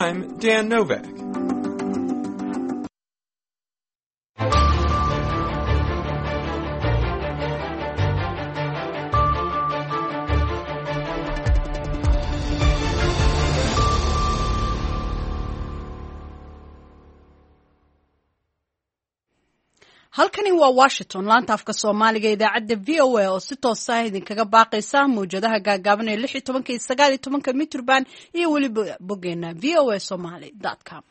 I'm Dan Novak. halkani waa Washington laanta afka Soomaaliga idaacadda VOA oo si toos ah idinkaga baaqaysa muujadaha gaagaaban ee 16 iyo 19 mitrban iyo waliba bogeena voasomali.com.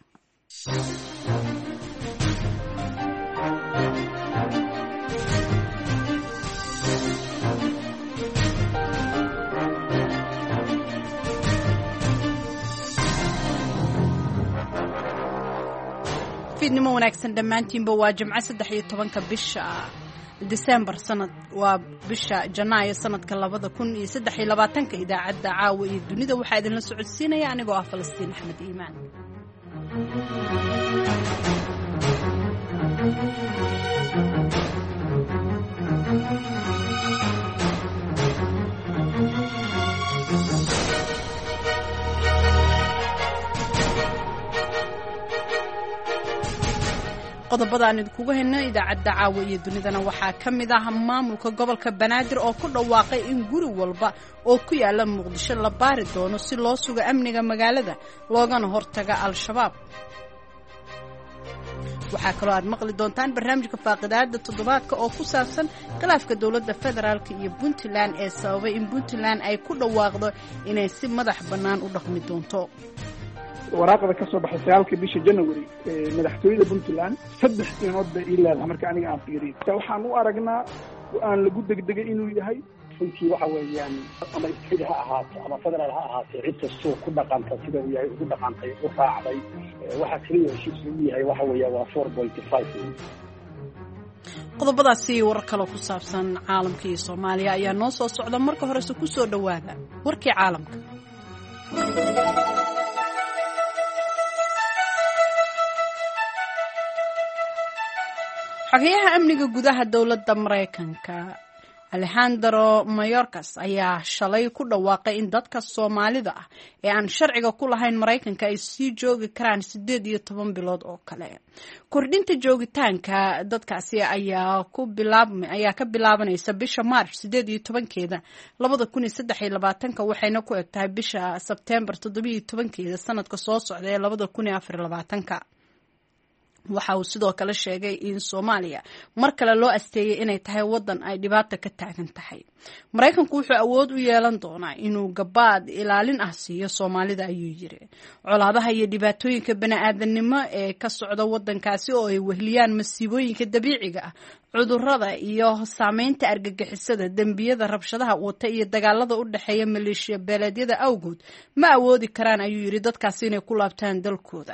fiidnimo wanaagsan dhammaantiinba waa Jimco 13 bisha December sanad waa bisha Janaayo sanadka 2023 idaacadda caawa iyo dunida waxaa idinla socodsiinaya anigoo ah Falastiin Axmed Iimaan. qodobada aan idinkugu hayno idaacadda caawa iyo dunidana waxaa ka mid ah maamulka gobolka Banaadir oo ku dhawaaqay in guri walba oo ku yaala Muqdisho la baari doono si loo sugo amniga magaalada loogana hortaga al-shabaab. waxaa kaloo aad maqli doontaan barnaamijka faaqidaada toddobaadka oo ku saabsan khilaafka dowladda federaalka iyo Puntland ee sababay in Puntland ay ku dhawaaqdo inay si madax bannaan u dhaqmi doonto. waraaqda ka soo baxay 9 bisha January madaxtooyada Puntland 3 inood bay ilaa marka aniga aan fiiriyo waxaan u aragnaa aan lagu degdegay inuu yahay runtii waxa weeyaan ama istii ha ahaato ama federaal ha ahaato cidda soo ku dhaqanta sida uu yahay ugu dhaqantay u raacday waxa kaliya heshiis uu yahay waxa weeyaan waa 4.5. qodobadaasi warar kale ku saabsan caalamka iyo Soomaaliya ayaa noo soo socda marka horese ku soo dhawaada warkii caalamka. xoghayaha amniga gudaha dowladda Mareykanka Alejandro Mayorkas ayaa shalay ku dhawaaqay in dadka Soomaalida ah ee aan sharciga ku lahayn Mareykanka ay sii joogi karaan 18 bilood oo kale. kordhinta joogitaanka dadkaasi ayaa ka bilaabanaysa bisha March 18-keeda 2023 waxayna ku egtahay bisha September 17-keeda sanadka soo socda ee 2024. waxa uu sidoo kale sheegay in Soomaaliya mar kale loo asteeyay inay tahay wadan ay dhibaato ka taagan tahay. Mareykanku wuxuu awood u yeelan doonaa inuu gabaad ilaalin ah siiyo Soomaalida ayuu yiri. colaadaha iyo dhibaatooyinka bani'aadanimo ee ka socda wadankaasi oo ay wehliyaan masiibooyinka dabiiciga ah, cudurrada iyo saameynta argagixisada, dambiyada rabshadaha wata iyo dagaalada u dhaxeeya maleeshiya beeleedyada awgood ma awoodi karaan ayuu yiri dadkaasi inay ku laabtaan dalkooda.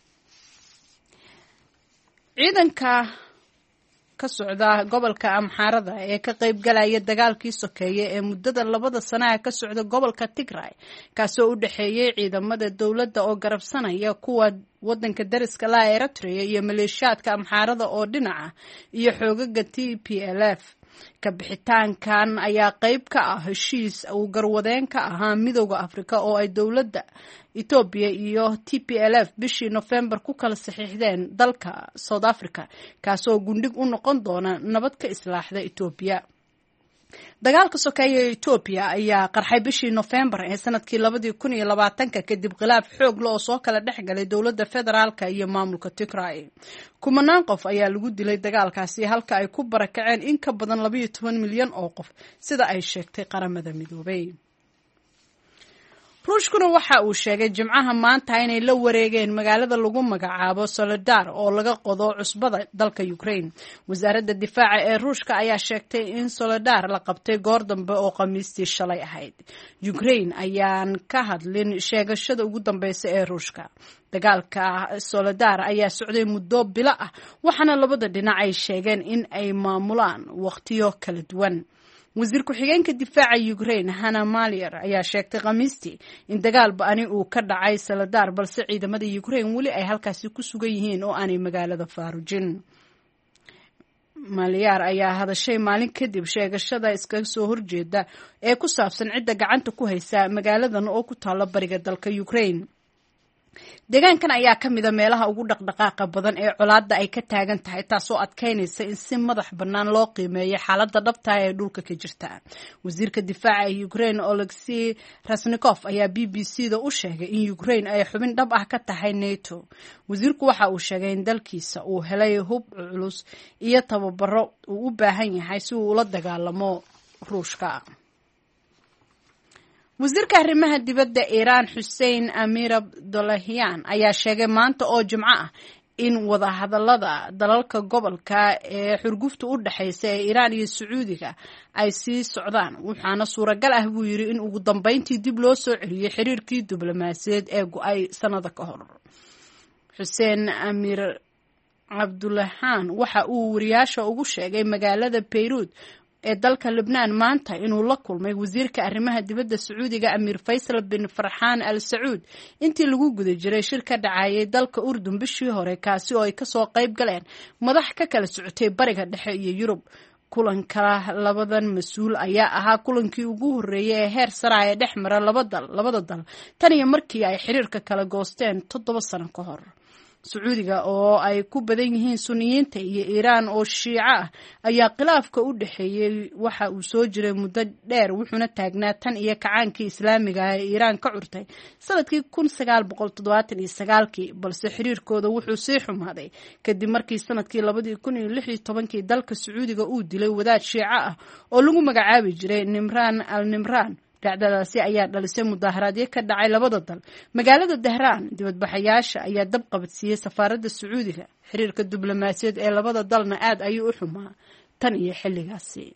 ciidanka ka socda gobolka Amxaarada ee ka qayb galaya dagaalkii sokeeye ee muddada 2 sano ka socda gobolka Tigray kaasoo u dhaxeeyay ciidamada dawladda oo garabsanaya kuwa wadanka dariska la Eritrea iyo maleeshiyaadka Amxaarada oo dhinaca iyo xoogaga TPLF. ka bixitaankan ayaa qayb ka ah heshiis uu garwadeen ka ahaa Midowga Afrika oo ay dawladda Ethiopia iyo TPLF bishii November ku kala saxiixdeen dalka South Africa kaasoo gundhig u noqon doona nabad ka islaaxda Ethiopia. dagaalka sokeeye ee Ethiopia ayaa qarxay bishii November ee sanadkii 2020 kadib khilaaf xoog leh oo soo kala dhexgalay dowladda federaalka iyo maamulka Tigray. kumanaan qof ayaa lagu dilay dagaalkaasi halka ay ku barakaceen in ka badan 12 milyan oo qof sida ay sheegtay qaramada midoobay. ruushkuna waxa uu sheegay Jimcaha maanta inay la wareegeen magaalada lagu magacaabo Soledar oo laga qodo cusbada dalka Ukraine. wasaaradda difaaca ee Ruushka ayaa sheegtay in Soledar la qabtay goor dambe oo Khamiistii shalay ahayd. Ukraine ayaan ka hadlin sheegashada ugu dambaysa ee Ruushka. dagaalka Soledar ayaa socday muddo bilo ah waxaana labada dhinac ay sheegeen in ay maamulaan waqtiyo kala duwan. wasiir ku-xigeenka difaaca Ukraine Hanna Maliar ayaa sheegtay Khamiistii in dagaal ba'ani uu ka dhacay Soledar balse ciidamada Ukraine wali ay halkaasi ku sugan yihiin oo aanay magaalada faarujin. Maliar ayaa hadashay maalin kadib sheegashada iskaga soo horjeeda ee ku saabsan cidda gacanta ku haysa magaaladan oo ku taala bariga dalka Ukraine. deegaankan ayaa ka mida meelaha ugu dhaqdhaqaaqa badan ee colaadda ay ka taagan tahay taasoo adkeynaysa in si madax bannaan loo qiimeeyo xaaladda dhabtaah ee dhulka ka jirta wasiirka difaaca ee Ukraine Oleksiy Reznikov ayaa BBC-da u sheegay in Ukraine ay xubin dhab ah ka tahay NATO wasiirku waxa uu sheegay in dalkiisa uu helay hub culus iyo tababaro uu u baahan yahay si uu ula dagaalamo Ruushka wasiirka arrimaha dibadda Iran Hussein Amir-Abdollahian ayaa sheegay maanta oo Jimco ah in wadahadallada dalalka gobolka ee xurgufta u dhaxaysa ee Iran iyo Sacuudiga ay sii socdaan waxaana suuragal ah buu yiri in ugu dambeyntii dib loo soo celiyo xiriirkii diblomaasiyadeed ee go'ay sanado ka hor Hussein Amir-Abdollahian waxa uu wariyaasha ugu sheegay magaalada Beirut ee dalka Lebanon maanta inuu la kulmay wasiirka arrimaha dibadda Sacuudiga Amir Faisal bin Farhan Al Saud intii lagu guda jiray shir ka dhacay dalka Urdun bishii hore kaasi oo ay ka soo qayb galeen madax ka kala socotay bariga dhexe iyo Yurub kulanka labadan mas'uul ayaa ahaa kulankii ugu horeeyay ee heer sare ee dhexmara labada dal tan iyo markii ay xiriirka kala goosteen 7 sano ka hor Sacuudiga oo ay ku badan yihiin Sunniyiinta iyo Iran oo Shiica ah ayaa khilaafka u dhaxeeyay waxa uu soo jiray muddo dheer wuxuuna taagnaa tan iyo kacaankii Islaamiga ah ee Iran ka curtay sanadkii 1979 balse xiriirkooda wuxuu sii xumaaday kadib markii sanadkii 2016 dalka Sacuudiga uu dilay wadaad Shiica ah oo lagu magacaabi jiray Nimraan al-Nimraan dhacdadaasi ayaa dhalisay mudaharaadyo ka dhacay labada dal magaalada Tehran dibadbaxayaasha ayaa dab qabadsiiyay safaaradda Sacuudiga xiriirka diblomaasiyadeed ee labada dalna aad ayuu u xumaa tan iyo xilligaasi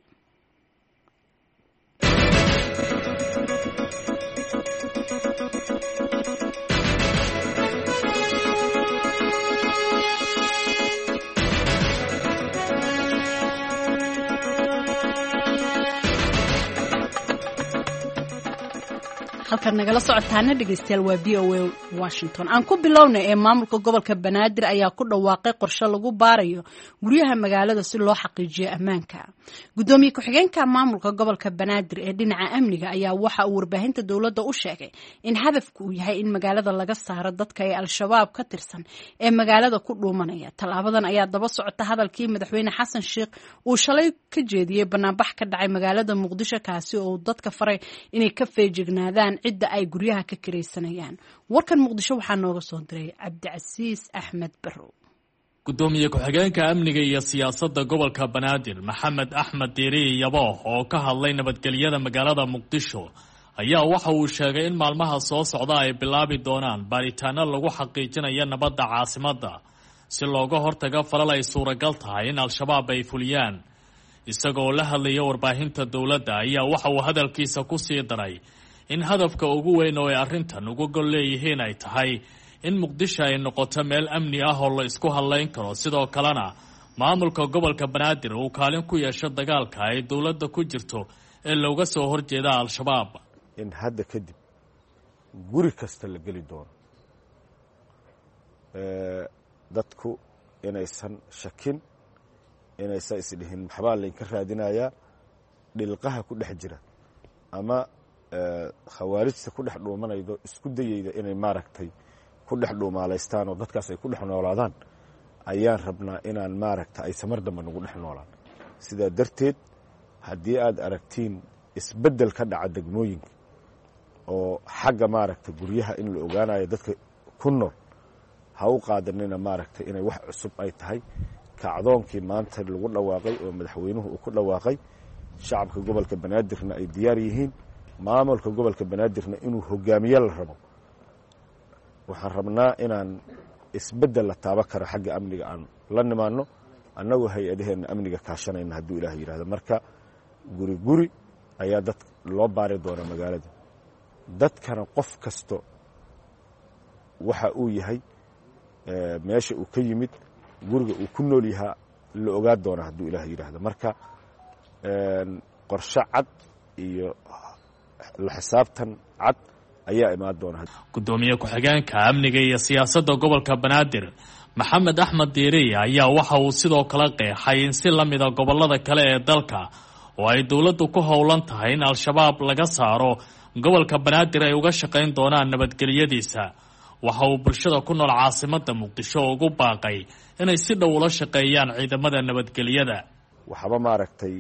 halkan nagala socotaana dhageystayaal waa VOA Washington aan ku bilownay ee maamulka gobolka Banaadir ayaa ku dhawaaqay qorshe lagu baarayo guryaha magaalada si loo xaqiijiyo ammaanka gudoomiye ku-xigeenka maamulka gobolka Banaadir ee dhinaca amniga ayaa waxa uu warbaahinta dawladda u sheegay in hadafku uu yahay in magaalada laga saaro dadka ay al-shabaab ka tirsan ee magaalada ku dhuumanaya talaabadan ayaa daba socota hadalkii madaxweyne Xasan Sheekh uu shalay ka jeediyay banaanbax ka dhacay magaalada Muqdisho kaasi oo dadka faray inay ka feejignaadaan cidda ay guryaha ka kiraysanayaan warkan Muqdisho waxaa nooga soo diray Cabdicasiis Axmed Barrow gudoomiye ku-xigeenka amniga iyo siyaasadda gobolka Banaadir Maxamed Axmed Diiri Yabo oo ka hadlay nabadgelyada magaalada Muqdisho ayaa waxa uu sheegay in maalmaha soo socda ay bilaabi doonaan baaritaano lagu xaqiijinayo nabadda caasimadda si looga hortago falal ay suuragal tahay in al-shabaab ay fuliyaan isagoo la hadlaya warbaahinta dawladda ayaa waxa uu hadalkiisa ku sii daray in hadafka ugu weyn oo ay arrintan uga gol leeyihiin ay tahay in Muqdisho ay noqoto meel amni ah oo la isku hadlayn karo sidoo kalena maamulka gobolka Banaadir uu kaalin ku yeesho dagaalka ay dawladda ku jirto ee looga soo horjeeda al-shabaab in hadda kadib guri kasta la geli doono dadku inaysan shakin inaysan isdhihin maxbaa laynka raadinayaa dhilqaha ku dhex jira ama khawaarijta ku dhex dhuumanaydo isku dayayda inay maaragtay ku dhex dhuumaalaystaan oo dadkaas ay ku dhex noolaadaan ayaan rabnaa inaan maaragta ay samar dambe nagu dhex noolaan sidaa darteed haddii aad aragtiin isbeddel ka dhaca degmooyinka oo xagga maaragta guryaha in la ogaanayo dadka ku nool ha u qaadanina maaragta inay wax cusub ay tahay kacdoonkii maanta lagu dhawaaqay oo madaxweynuhu uu ku dhawaaqay shacabka gobolka Banaadirna ay diyaar yihiin maamulka gobolka Banaadirna inuu hogaamiye la rabo waxaan rabnaa inaan isbeddel la taaba karo xagga amniga aan la nimaano annagoo hay-adaheena amniga kaashanayna hadduu ilaahay yidhaahdo marka guri guri ayaa dad loo baari doona magaalada dadkana qof kasto waxa uu yahay meesha uu ka yimid guriga uu ku nool yahaa la ogaa doona hadduu ilaahay yidhaahdo marka qorshe cad iyo la xisaabtan cad ayaa imaan doona gudoomiye ku-xigeenka amniga iyo siyaasadda gobolka Banaadir Maxamed Axmed Diiri ayaa waxa uu sidoo kale qeexay in si lamida gobolada kale ee dalka oo ay dawladdu ku howlan tahay in al-shabaab laga saaro gobolka Banaadir ay uga shaqayn doonaan nabadgelyadiisa waxa uu bulshada ku nool caasimadda muqdisho ugu baaqay inay si dhow ula shaqeeyaan ciidamada nabadgelyada. waxba maaragtay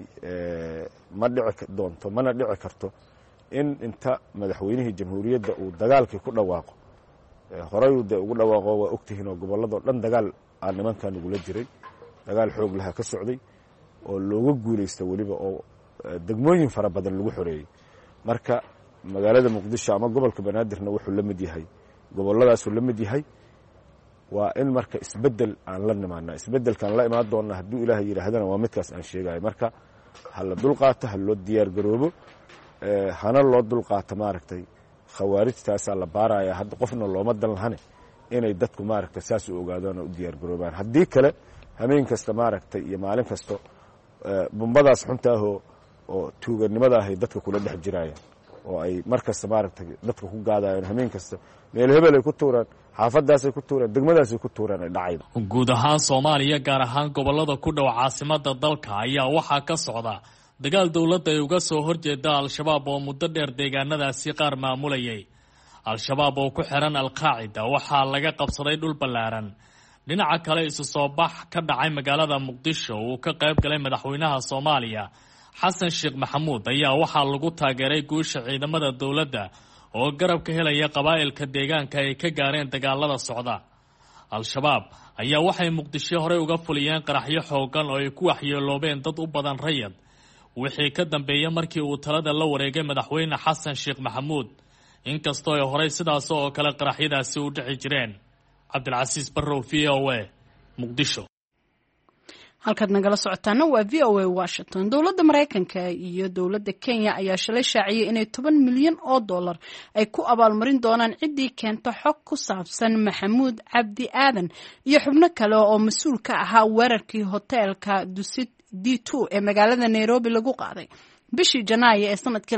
ma dhici doonto mana dhici karto in inta madaxweynihii jamhuuriyadda uu dagaalkii ku dhawaaqo horeyuu dee ugu dhawaaqo waa ogtihiin oo gobolladoo dhan dagaal aan nimankan ugula jiray dagaal xoog laha ka socday oo looga guulaysta weliba oo degmooyin fara badan lagu xoreeyey. marka magaalada muqdisho ama gobolka banaadirna wuxuu la mid yahay gobolladaasuu la mid yahay. waa in marka isbeddel aan la nimaana isbeddelkaan la imaan doonna hadduu ilaahay yidhaahdana waa midkaas aan sheegayo. marka ha la dulqaato ha loo diyaar garoobo hana loo dulqaato maaragtay khawaarijtaasaa la baaraya hadda qofna looma dan lahane inay dadku maaragtay saas u ogaadaan oo u diyaar garoobaan. haddii kale hameen kasta maaragtay iyo maalin kasta bumbadaas xuntaahoo oo tuuganimada ahay dadka kula dhex jirayaan oo ay mar kasta maaragtay dadka ku gaadayaan hameen kasta meel hebel ay ku tuuraan xaafadaasay ku tuuraan degmadaasay ku tuuraan ay dhacayda. guud ahaan Soomaaliya gaar ahaan gobollada ku dhow caasimadda dalka ayaa waxaa ka socda dagaal dawladda ay uga soo horjeeda al-shabaab oo muddo dheer deegaanadaasi qaar maamulayay. al-shabaab oo ku xiran al-qaacida waxaa laga qabsaday dhul ballaaran. dhinaca kale isu soo bax ka dhacay magaalada muqdisho uu ka qayb galay madaxweynaha Soomaaliya xasan sheekh maxamuud ayaa waxaa lagu taageeray guusha ciidamada dawladda oo garab ka helaya qabaa'ilka deegaanka ay ka gaareen dagaalada socda. al-shabaab ayaa waxay muqdisho horey uga fuliyeen qaraxyo xoogan oo ay ku waxyeeloobeen dad u badan rayid wixii ka dambeeyay markii uu talada la wareegay madaxweyne xasan sheekh maxamuud inkastoo ay horey sidaas oo kale qaraxyadaasi u dhici jireen. cabdilcasiis barrow VOA muqdisho. halkaad nagala socotaana waa VOA Washington. dowladda Mareykanka iyo dowladda Kenya ayaa shalay shaaciyay inay $10 milyan ay ku abaalmarin doonaan ciddii keenta xog ku saabsan Maxamuud Cabdi Aadan iyo xubno kale oo mas'uul ka ahaa weerarkii hoteelka Dusit D2 ee magaalada Nairobi lagu qaaday bishii Janaayo ee sanadkii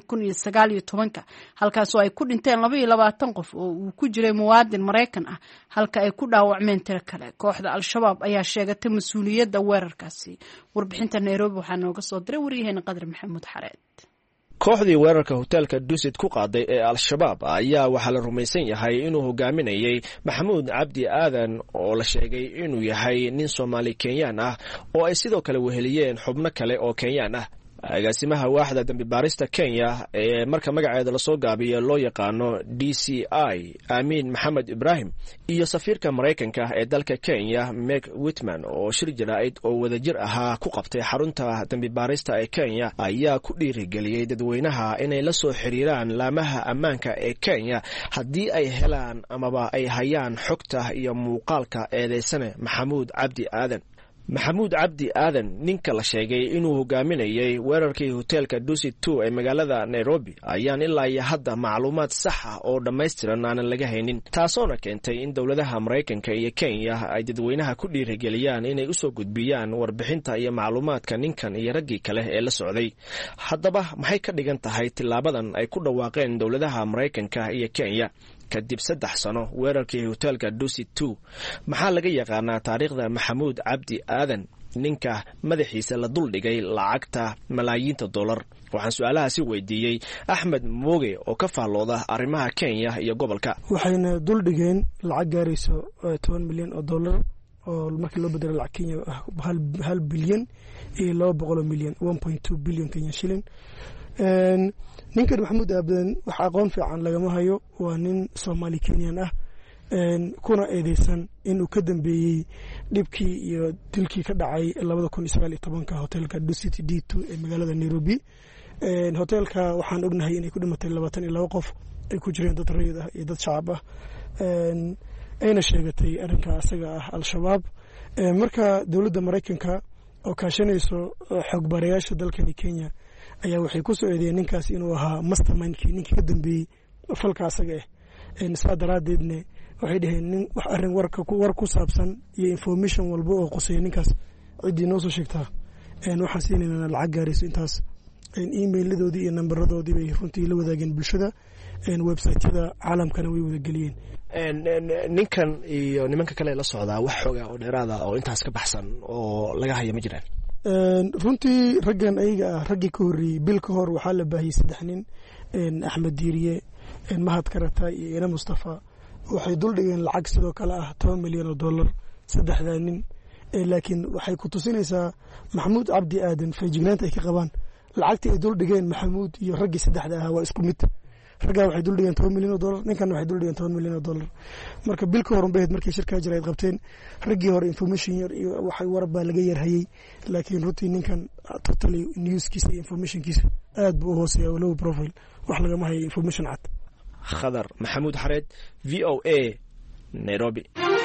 2019 halkaasoo ay ku dhinteen 22 qof oo uu ku jiray muwaadin Mareykan ah halka ay ku dhaawacmeen tiro kale. kooxda al-shabaab ayaa sheegatay mas'uuliyadda weerarkaasi. warbixinta Nairobi waxaa nooga soo diray waryaheena Qadar Maxamuud Xareed. kooxdii weerarka hoteelka Dusit ku qaaday ee al-shabaab ayaa waxaa la rumaysan yahay inuu hogaaminayay Maxamuud Cabdi Aadan oo la sheegay inuu yahay nin Soomaali Kenyaan ah oo ay sidoo kale weheliyeen xubno kale oo Kenyaan ah. agaasimaha waaxda dambi baarista Kenya ee marka magaceeda la soo gaabiyo loo yaqaano DCI Amiin Maxamed Ibrahim iyo safiirka Mareykanka ee dalka Kenya Meg Whitman oo shir jaraa'id oo wadajir ahaa ku qabtay xarunta dambi baarista ee Kenya ayaa ku dhiirigeliyay dadweynaha inay la soo xiriiraan laamaha ammaanka ee Kenya haddii ay helaan amaba ay hayaan xogta iyo muuqaalka eedeysane Maxamuud Cabdi Aadan. Maxamuud Cabdi Aadan ninka la sheegay inuu hogaaminayay weerarkii hoteelka Dusit 2 ee magaalada Nairobi ayaan ilaa iyo hadda macluumaad sax ah oo dhammaystiran aanan laga haynin taasoona keentay in dowladaha Mareykanka iyo Kenya ay dadweynaha ku dhiirigeliyaan inay u soo gudbiyaan warbixinta iyo macluumaadka ninkan iyo raggii kale ee la socday. haddaba maxay ka dhigan tahay tilaabadan ay ku dhawaaqeen dowladaha Mareykanka iyo Kenya kadib 3 sano weerarkii hoteelka Dusit 2? maxaa laga yaqaanaa taariikhda Maxamuud Cabdi Aadan ninka madaxiisa la duldhigay lacagta malaayiinta dollar? waxaan su'aalahaasi weydiiyey Axmed Mooge oo ka faallooda arrimaha Kenya iyo gobolka. waxayna duldhigeen lacag gaarayso $10 milyan oo markii loo bedelo lacag Kenya ah 1 bilyan iyo 200 milyan 1.2 bilyan Kenya shilling. ninkan Maxamuud Aadan wax aqoon fiican lagama hayo. waa nin Soomaali Kenyan ah kuna eedeysan inuu ka dambeeyay dhibkii iyo dilkii ka dhacay 2019 hoteelka Dusit D2 ee magaalada Nairobi. hoteelka waxaan ognahay inay ku dhimatay 22 qof ay ku jireen dad rayid ah iyo dad shacab ah ayna sheegatay arrinka asaga ah al-shabaab. marka dowladda Mareykanka oo kaashanayso xog baarayaasha dalkani Kenya ayaa waxay ku soo eedeeyeen ninkaas inuu ahaa mastermindkii ninkii ka dambeeyay falka asaga ah. saa daraadeedna waxay dhaheen nin wax arrin war ku saabsan iyo information walba oo qoseeya ninkaas ciddii noo soo sheegtaa waxaan siinaynaa lacag gaarayso intaas. email-ladoodii iyo nambaradoodii bay runtii la wadaageen bulshada. website-yada caalamkana way wadageliyeen. ninkan iyo nimanka kale la socdaa wax xooga oo dheeraada oo intaas ka baxsan oo laga haya ma jiraan? runtii raggan ayaga ah raggii ka horreeyey bil ka hor waxaa la baahiyey 3 nin Axmed Diiriye Mahad Karata iyo Ina Mustafa waxay duldhigeen lacag sidoo kale ah $10 milyan saddexdaa nin laakiin waxay ku tusinaysaa maxamuud cabdi aadan feejignaanta ay ka qabaan lacagtii ay duldhigeen maxamuud iyo raggii saddexda ahaa waa isku mid raggaa waxay duldhigeen $10 milyan ninkan waxay duldhigeen $10 milyan marka bilka horanbaheed markay shirkaa jira ay qabteen raggii hore information yar iyo waxay warab baa laga yarhayey laakiin runtii ninkan totally newskiisa iyo informationkiisa aad buu u hooseeya low profile wax lagama hayo information cad khadar maxamuud xareed VOA Nairobi.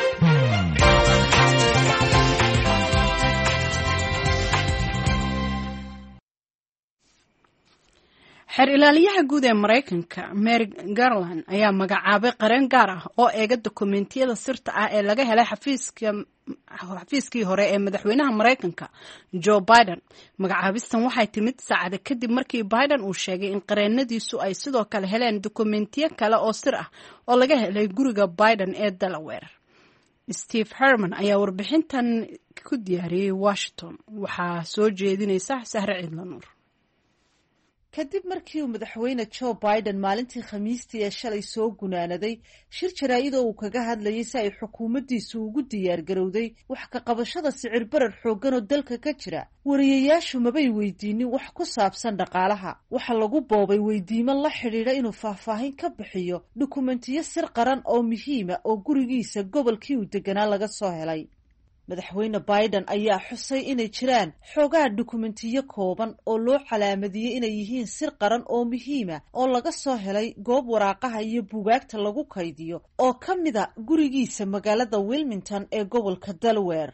xeer ilaaliyaha guud ee Mareykanka Merrick Garland ayaa magacaabay qareen gaar ah oo eega dokumentiyada sirta ah ee laga helay xafiiskii hore ee madaxweynaha Mareykanka Joe Biden. Magacaabistan waxay timid saacado kadib markii Biden uu sheegay in qareenadiisu ay sidoo kale heleen dokumentiyo kale oo sir ah oo laga helay guriga Biden ee Delaware. Steve Herman ayaa warbixintan ku diyaariyay Washington. Waxaa soo jeedinaysa Sahre Ciidlanuur. kadib markii uu madaxweyne Joe Biden maalintii Khamiistii ee shalay soo gunaanaday shir jaraa'id oo uu kaga hadlayay si ay xukuumaddiisu ugu diyaar garowday wax ka qabashada sicir barar xooggan oo dalka ka jira wariyayaashu mabay weydiinin wax ku saabsan dhaqaalaha waxa lagu boobay weydiimo la xidhiidha inuu faahfaahin ka bixiyo dokumentiyo sir qaran oo muhiima oo gurigiisa gobolkii uu deganaa laga soo helay madaxweyne Biden ayaa xusay inay jiraan xoogaa dokumentiyo kooban oo loo calaamadiyay inay yihiin sir qaran oo muhiima oo laga soo helay goob waraaqaha iyo buugaagta lagu kaydiyo oo ka mida gurigiisa magaalada Wilmington ee gobolka Delaware.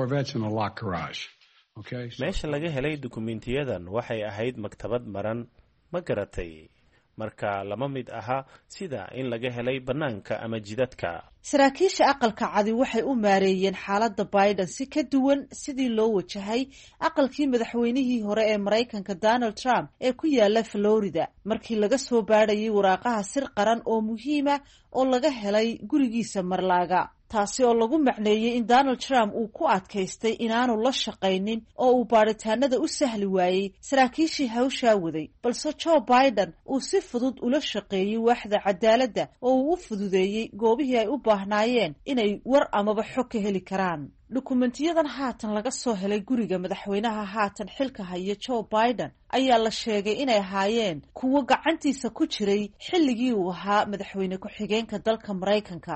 meesha laga helay dokumentiyadan waxay ahayd maktabad maran ma garatay marka lama mid aha sida in laga helay banaanka ama jidadka. saraakiisha aqalka cadi waxay u maareeyeen xaaladda Biden si ka duwan sidii loo wajahay aqalkii madaxweynihii hore ee Mareykanka Donald Trump ee ku yaala Florida markii laga soo baadhayay waraaqaha sir qaran oo muhiima oo laga helay gurigiisa Mar-Laaga taasi oo lagu macneeyay in Donald Trump uu ku adkaystay inaanu la shaqaynin oo uu baaritaanada u sahli waayay saraakiishii hawshaa waday balse Joe Biden uu si fudud ula shaqeeyay waaxda cadaaladda oo uu u fududeeyay goobihii ay u baahnaayeen inay war amaba xog ka heli karaan. dokumentiyadan haatan laga soo helay guriga madaxweynaha haatan xilka haya Joe Biden ayaa la sheegay inay ahaayeen kuwo gacantiisa ku jiray xilligii uu ahaa madaxweyne ku-xigeenka dalka Mareykanka.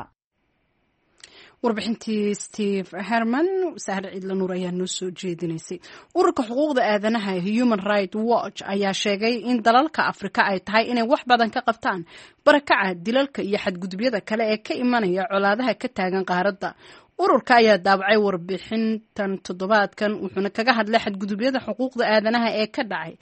warbixintii Steve Herman Sahar Ciidlanuur ayaa noo soo jeedinaysay. ururka xuquuqda aadanaha Human Rights Watch ayaa sheegay in dalalka Afrika ay tahay inay wax badan ka qabtaan barakaca dilalka iyo xadgudubyada kale ee ka imanaya colaadaha ka taagan qaaradda. ururka ayaa daabacay warbixintan toddobaadkan wuxuuna kaga hadlay xadgudubyada xuquuqda aadanaha ee ka dhacay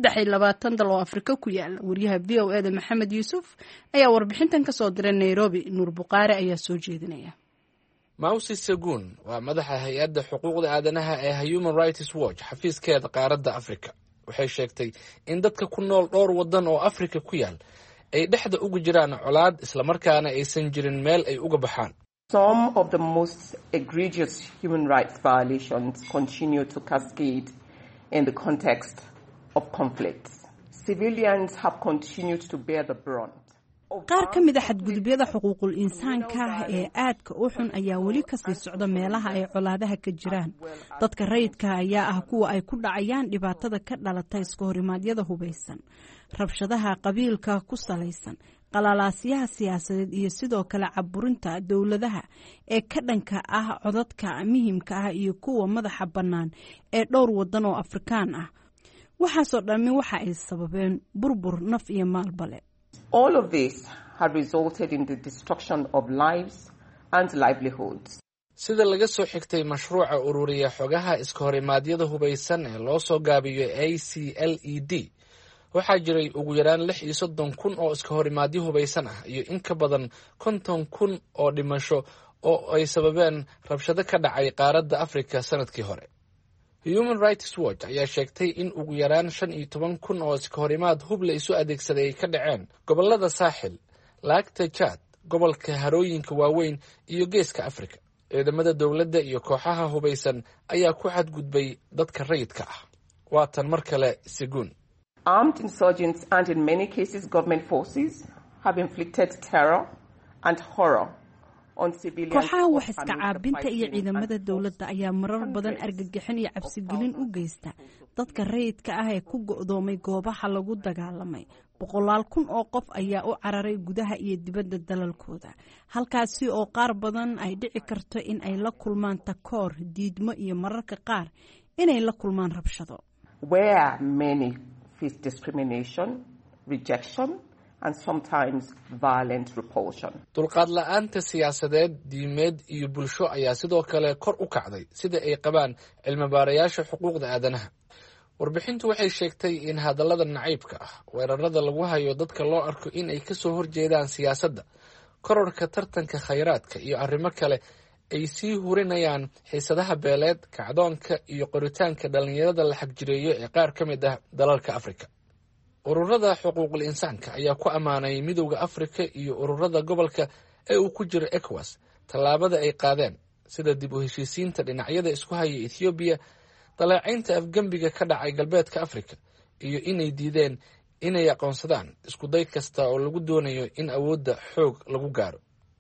23 dal oo Afrika ku yaala. wariyaha VOA Maxamed Yuusuf ayaa warbixintan ka soo diray Nairobi. Nuur Buqaare ayaa soo jeedinaya. Mausi Segun waa madaxa hay'adda xuquuqda aadanaha ee Human Rights Watch xafiiskeeda qaaradda Afrika. waxay sheegtay in dadka ku nool dhowr wadan oo Afrika ku yaal ay dhexda ugu jiraan colaad isla markaana aysan jirin meel ay uga baxaan. Some of the most egregious human rights violations continue to cascade in the context of conflicts. Civilians have continued to bear the brunt. qaar ka mid ah xadgudubyada xuquuqul insaanka ee aadka u xun ayaa weli ka sii socda meelaha ay colaadaha ka jiraan. dadka rayidka ayaa ah kuwa ay ku dhacayaan dhibaatada ka dhalata iska horimaadyada hubeysan, rabshadaha qabiilka ku salaysan, qalalaasyaha siyaasadeed iyo sidoo kale caburinta dowladaha ee ka dhanka ah codadka muhiimka ah iyo kuwa madaxa bannaan ee dhowr wadan oo Afrikaan ah. waxaasoo dhammi waxa ay sababeen burbur naf iyo maalba leh. All of this had resulted in the destruction of lives and livelihoods. sida laga soo xigtay mashruuca ururiya xogaha iska horimaadyada hubeysan ee loo soo gaabiyo ACLED waxaa jiray ugu yaraan 36,000 oo iska horimaadyo hubeysan ah iyo in ka badan 50,000 oo dhimasho oo ay sababeen rabshado ka dhacay qaaradda Afrika sanadkii hore. Human Rights Watch ayaa sheegtay in ugu yaraan 15,000 oo iska horimaad hub la isu adeegsaday ay ka dhaceen gobolada Saaxil, Laagta Chad, gobolka harooyinka waaweyn iyo geeska Afrika. ciidamada dowladda iyo kooxaha hubeysan ayaa ku xadgudbay dadka rayidka ah. waa tan mar kale Segun. Armed insurgents and in many cases government forces have inflicted terror and horror kooxaha wax iska caabinta iyo ciidamada dowladda ayaa marar badan argagixin iyo cabsigelin u geysta dadka rayidka ah ee ku go'doomay goobaha lagu dagaalamay. 100,000 oo qof ayaa u cararay gudaha iyo dibadda dalalkooda, halkaasi oo qaar badan ay dhici karto in ay la kulmaan takoor, diidmo iyo mararka qaar inay la kulmaan rabshado. Where many face discrimination, rejection, and sometimes violent repulsion. dulqaad la'aanta siyaasadeed, diimeed iyo bulsho ayaa sidoo kale kor u kacday sida ay qabaan cilmi-baarayaasha xuquuqda aadanaha. warbixintu waxay sheegtay in hadallada nacaybka ah, weerarada lagu hayo dadka loo arko in ay ka soo horjeedaan siyaasadda, kororka tartanka khayraadka iyo arrimo kale ay sii hurinayaan xiisadaha beeleed, kacdoonka iyo qoritaanka dhallinyarada la xagjireeyo ee qaar ka mid ah dalalka Afrika. ururada xuquuqul insaanka ayaa ku ammaanay midowda Afrika iyo ururada gobolka ee uu ku jiro ECOWAS tallaabada ay qaadeen, sida dib u heshiisiinta dhinacyada isku haya Ethiopia, daleecaynta afgembiga ka dhacay galbeedka Afrika, iyo inay diideen inay aqoonsadaan isku day kasta oo lagu doonayo in awoodda xoog lagu gaaro.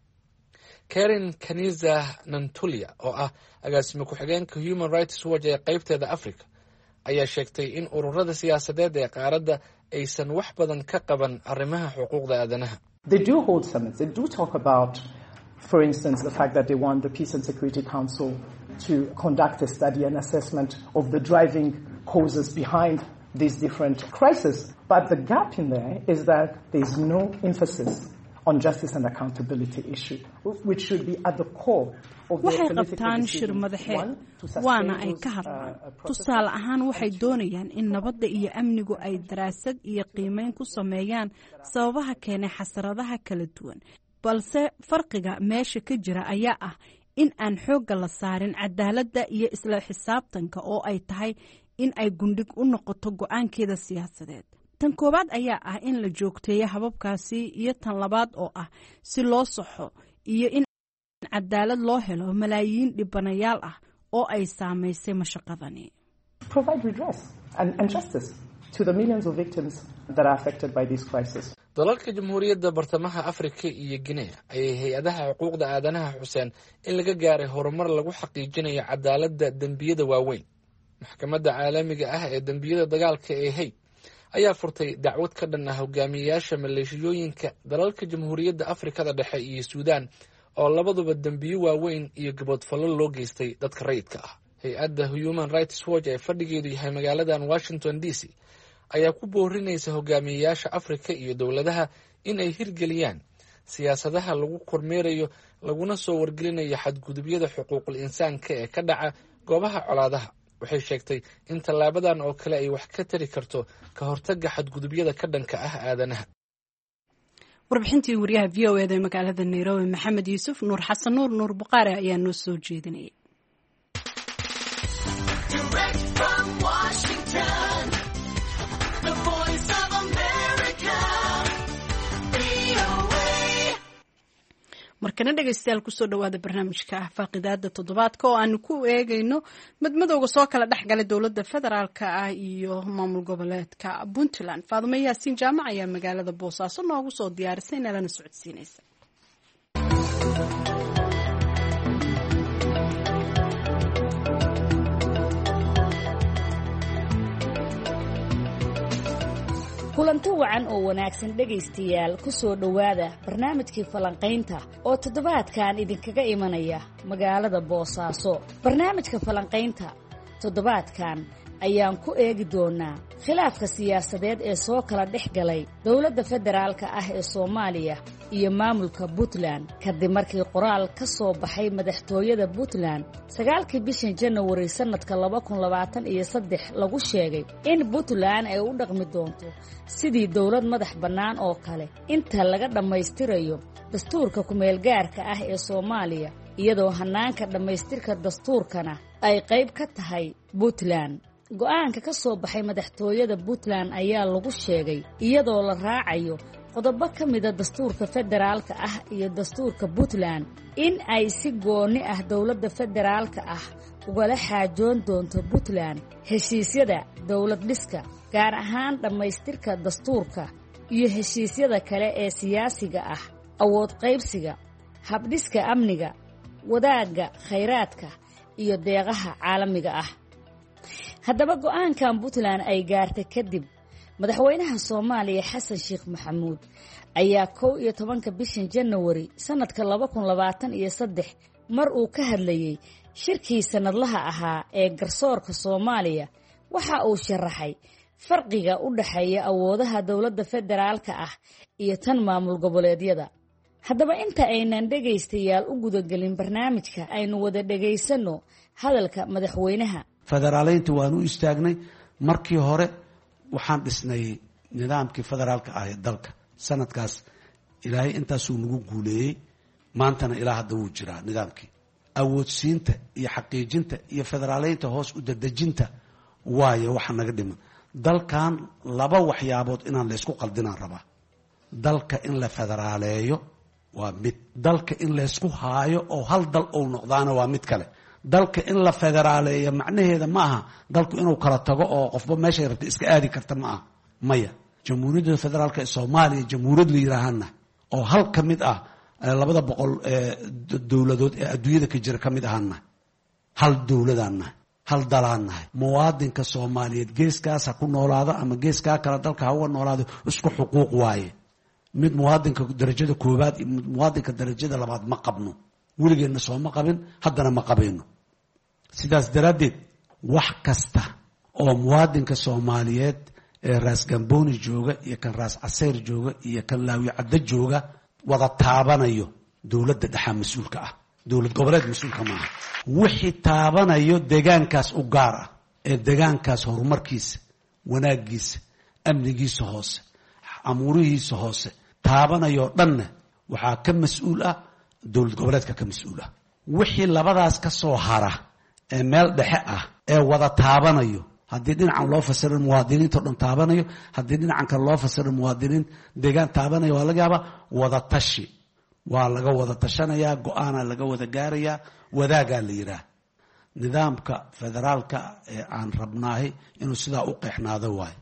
Karen Kaniza Nantulia oo ah agaasime ku-xigeenka Human Rights Watch ee qaybteeda Afrika ayaa sheegtay in ururada siyaasadeed ee qaaradda aysan wax badan ka qaban arrimaha xuquuqda aadanaha. They do hold summits. They do talk about, for instance, the fact that they want the Peace and Security Council to conduct a study and assessment of the driving causes behind these different crises. But the gap in there is that there's no emphasis on justice and accountability issue, which should be at the core of the waxay qabtaan shir madaxeed waana ay ka hadlaan. tusaale ahaan waxay doonayaan in nabadda iyo amnigu ay daraasad iyo qiimeyn ku sameeyaan sababaha keenay xasaradaha kala duwan, balse farqiga meesha ka jira ayaa ah in aan xoogga la saarin cadaaladda iyo isla xisaabtanka oo ay tahay in ay gundhig u noqoto go'aankeeda siyaasadeed. tan koowaad ayaa ah in la joogteeyo hababkaasi, iyo tan labaad oo ah si loo saxo iyo in cadaalad loo helo malaayiin dhibanayaal ah oo ay saamaysay mashaqadani. Provide redress and justice to the millions of victims that are affected by this crisis. dalalka Jamhuuriyadda Bartamaha Afrika iyo Guinea ayay hay-adaha xuquuqda aadanaha xuseen in laga gaaray horumar lagu xaqiijinayo cadaaladda dembiyada waaweyn. maxkamadda caalamiga ah ee dembiyada dagaalka ee Hague ayaa furtay dacwad ka dhan ah hogaamiyayaasha maleeshiyooyinka dalalka Jamhuuriyadda Afrikada Dhexe iyo Suudaan oo labaduba dembiyo waaweyn iyo gabadfallo loo geystay dadka rayidka ah. hay-adda Human Rights Watch ee fadhigeedu yahay magaaladan Washington DC ayaa ku boorinaysa hogaamiyayaasha Afrika iyo dowladaha in ay hirgeliyaan siyaasadaha lagu kormeerayo laguna soo wargelinayo xadgudubyada xuquuqul insaanka ee ka dhaca goobaha colaadaha. waxay sheegtay in tallaabadan oo kale ay wax ka tari karto ka hortagga xadgudubyada ka dhanka ah aadanaha. warbixintii wariyaha VOA ee magaalada Nairobi Maxamed Yuusuf Nuur Xasan Nuur Buqaari ayaa noo soo jeedinayay. markana dhegaystayaal kusoo dhawaada barnaamijka faaqidaada toddobaadka oo aanu ku eegayno madmadowga soo kala dhexgalay dowladda federaalka ah iyo maamul goboleedka Puntland. Faadumo Yaasiin Jaamac ayaa magaalada Boosaaso noogu soo diyaarisay inala socodsiinaysa. kulanti wacan oo wanaagsan dhegaystayaal ku soo dhowaada barnaamijkii falanqaynta oo toddobaadkan idinkaga imanaya magaalada Boosaaso. barnaamijka falanqaynta toddobaadkan ayaan ku eegi doonaa khilaafka siyaasadeed ee soo kala dhex galay dowladda federaalka ah ee Soomaaliya iyo maamulka Puntland kadib markii qoraal ka soo baxay madaxtooyada Puntland 9 bishan January sanadka 2023 lagu sheegay in Puntland ay u dhaqmi doonto sidii dowlad madax bannaan oo kale inta laga dhammaystirayo dastuurka ku-meel gaarka ah ee Soomaaliya, iyadoo hanaanka dhammaystirka dastuurkana ay qayb ka tahay Puntland. go'aanka ka soo baxay madaxtooyada Puntland ayaa lagu sheegay iyadoo la raacayo qodobo ka mid ah dastuurka federaalka ah iyo dastuurka Puntland in ay si gooni ah dowladda federaalka ah ugala xaajoon doonto Puntland heshiisyada dowlad dhiska, gaar ahaan dhammaystirka dastuurka iyo heshiisyada kale ee siyaasiga ah, awood qaybsiga habdhiska amniga wadaagga khayraadka iyo deeqaha caalamiga ah. haddaba go'aankan puntland ay gaartay kadib madaxweynaha soomaaliya xasan sheekh maxamuud ayaa 11 bishan January sanadka 2023 mar uu ka hadlayay shirkii sanadlaha ahaa ee garsoorka Soomaaliya waxa uu sharaxay farqiga u dhaxeeya awoodaha dawladda federaalka ah iyo tan maamul goboleedyada. haddaba inta aynan dhagaystayaal u gudagelin barnaamijka aynu wada dhageysano hadalka madaxweynaha. federaaleynta waan u istaagnay markii hore waxaan dhisnay nidaamkii federaalka ah ee dalka sanadkaas ilaahay intaasuu nagu guuleeyey maantana ilaa hadda wuu jiraa nidaamkii awoodsiinta iyo xaqiijinta iyo federaaleynta hoos u dadejinta waayo waxa naga dhiman dalkan laba waxyaabood inaan la isku qaldinaan rabaa dalka in la federaaleeyo waa mid dalka in la isku haayo oo hal dal uu noqdaana waa mid kale dalka in la federaaleeyo macnaheeda ma aha dalku inuu kala tago oo qofba meeshay rabta iska aadi karta ma aha maya jamhuuriyadda federaalka ee Soomaaliya jamhuuriyad la yiraahdo oo hal ka mid ah 200 dawladood ee adduunyada ka jira ka mid ahana hal dawladana hal dalana muwaadinka Soomaaliyeed geeskaas ha ku noolaado ama geeskaa kala dalka ha uga noolaado isku xuquuq waaye mid muwaadinka darajada koobaad iyo muwaadinka darajada labaad ma qabno weligeena soo ma qabin haddana ma qabeeno sidaas daraadeed wax kasta oo muwaadinka Soomaaliyeed ee Raas Gambooni jooga iyo kan Raas Caseer jooga iyo kan Laawi Cadda jooga wada taabanayo dawladda dhexe mas'uulka ah dawlad goboleed mas'uulka ma aha wixii taabanayo deegaankaas u gaar ah ee deegaankaas horumarkiisa wanaagiisa amnigiisa hoose amuurihiisa hoose taabanayo dhanna waxaa ka mas'uul ah dawlad goboleedka ka mas'uul ah wixii labadaas ka soo hara ee meel dhexe ah ee wada taabanayo haddii dhinacan loo fasirin muwaadiniinta dhan taabanayo haddii dhinacan kale loo fasirin muwaadiniin deegaan taabanayo waa laga yaabaa wada tashi waa laga wada tashanayaa go'aana laga wada gaarayaa wadaagaa la yidhaah nidaamka federaalka ee aan rabnaahay inuu sidaa u qeexnaado waayo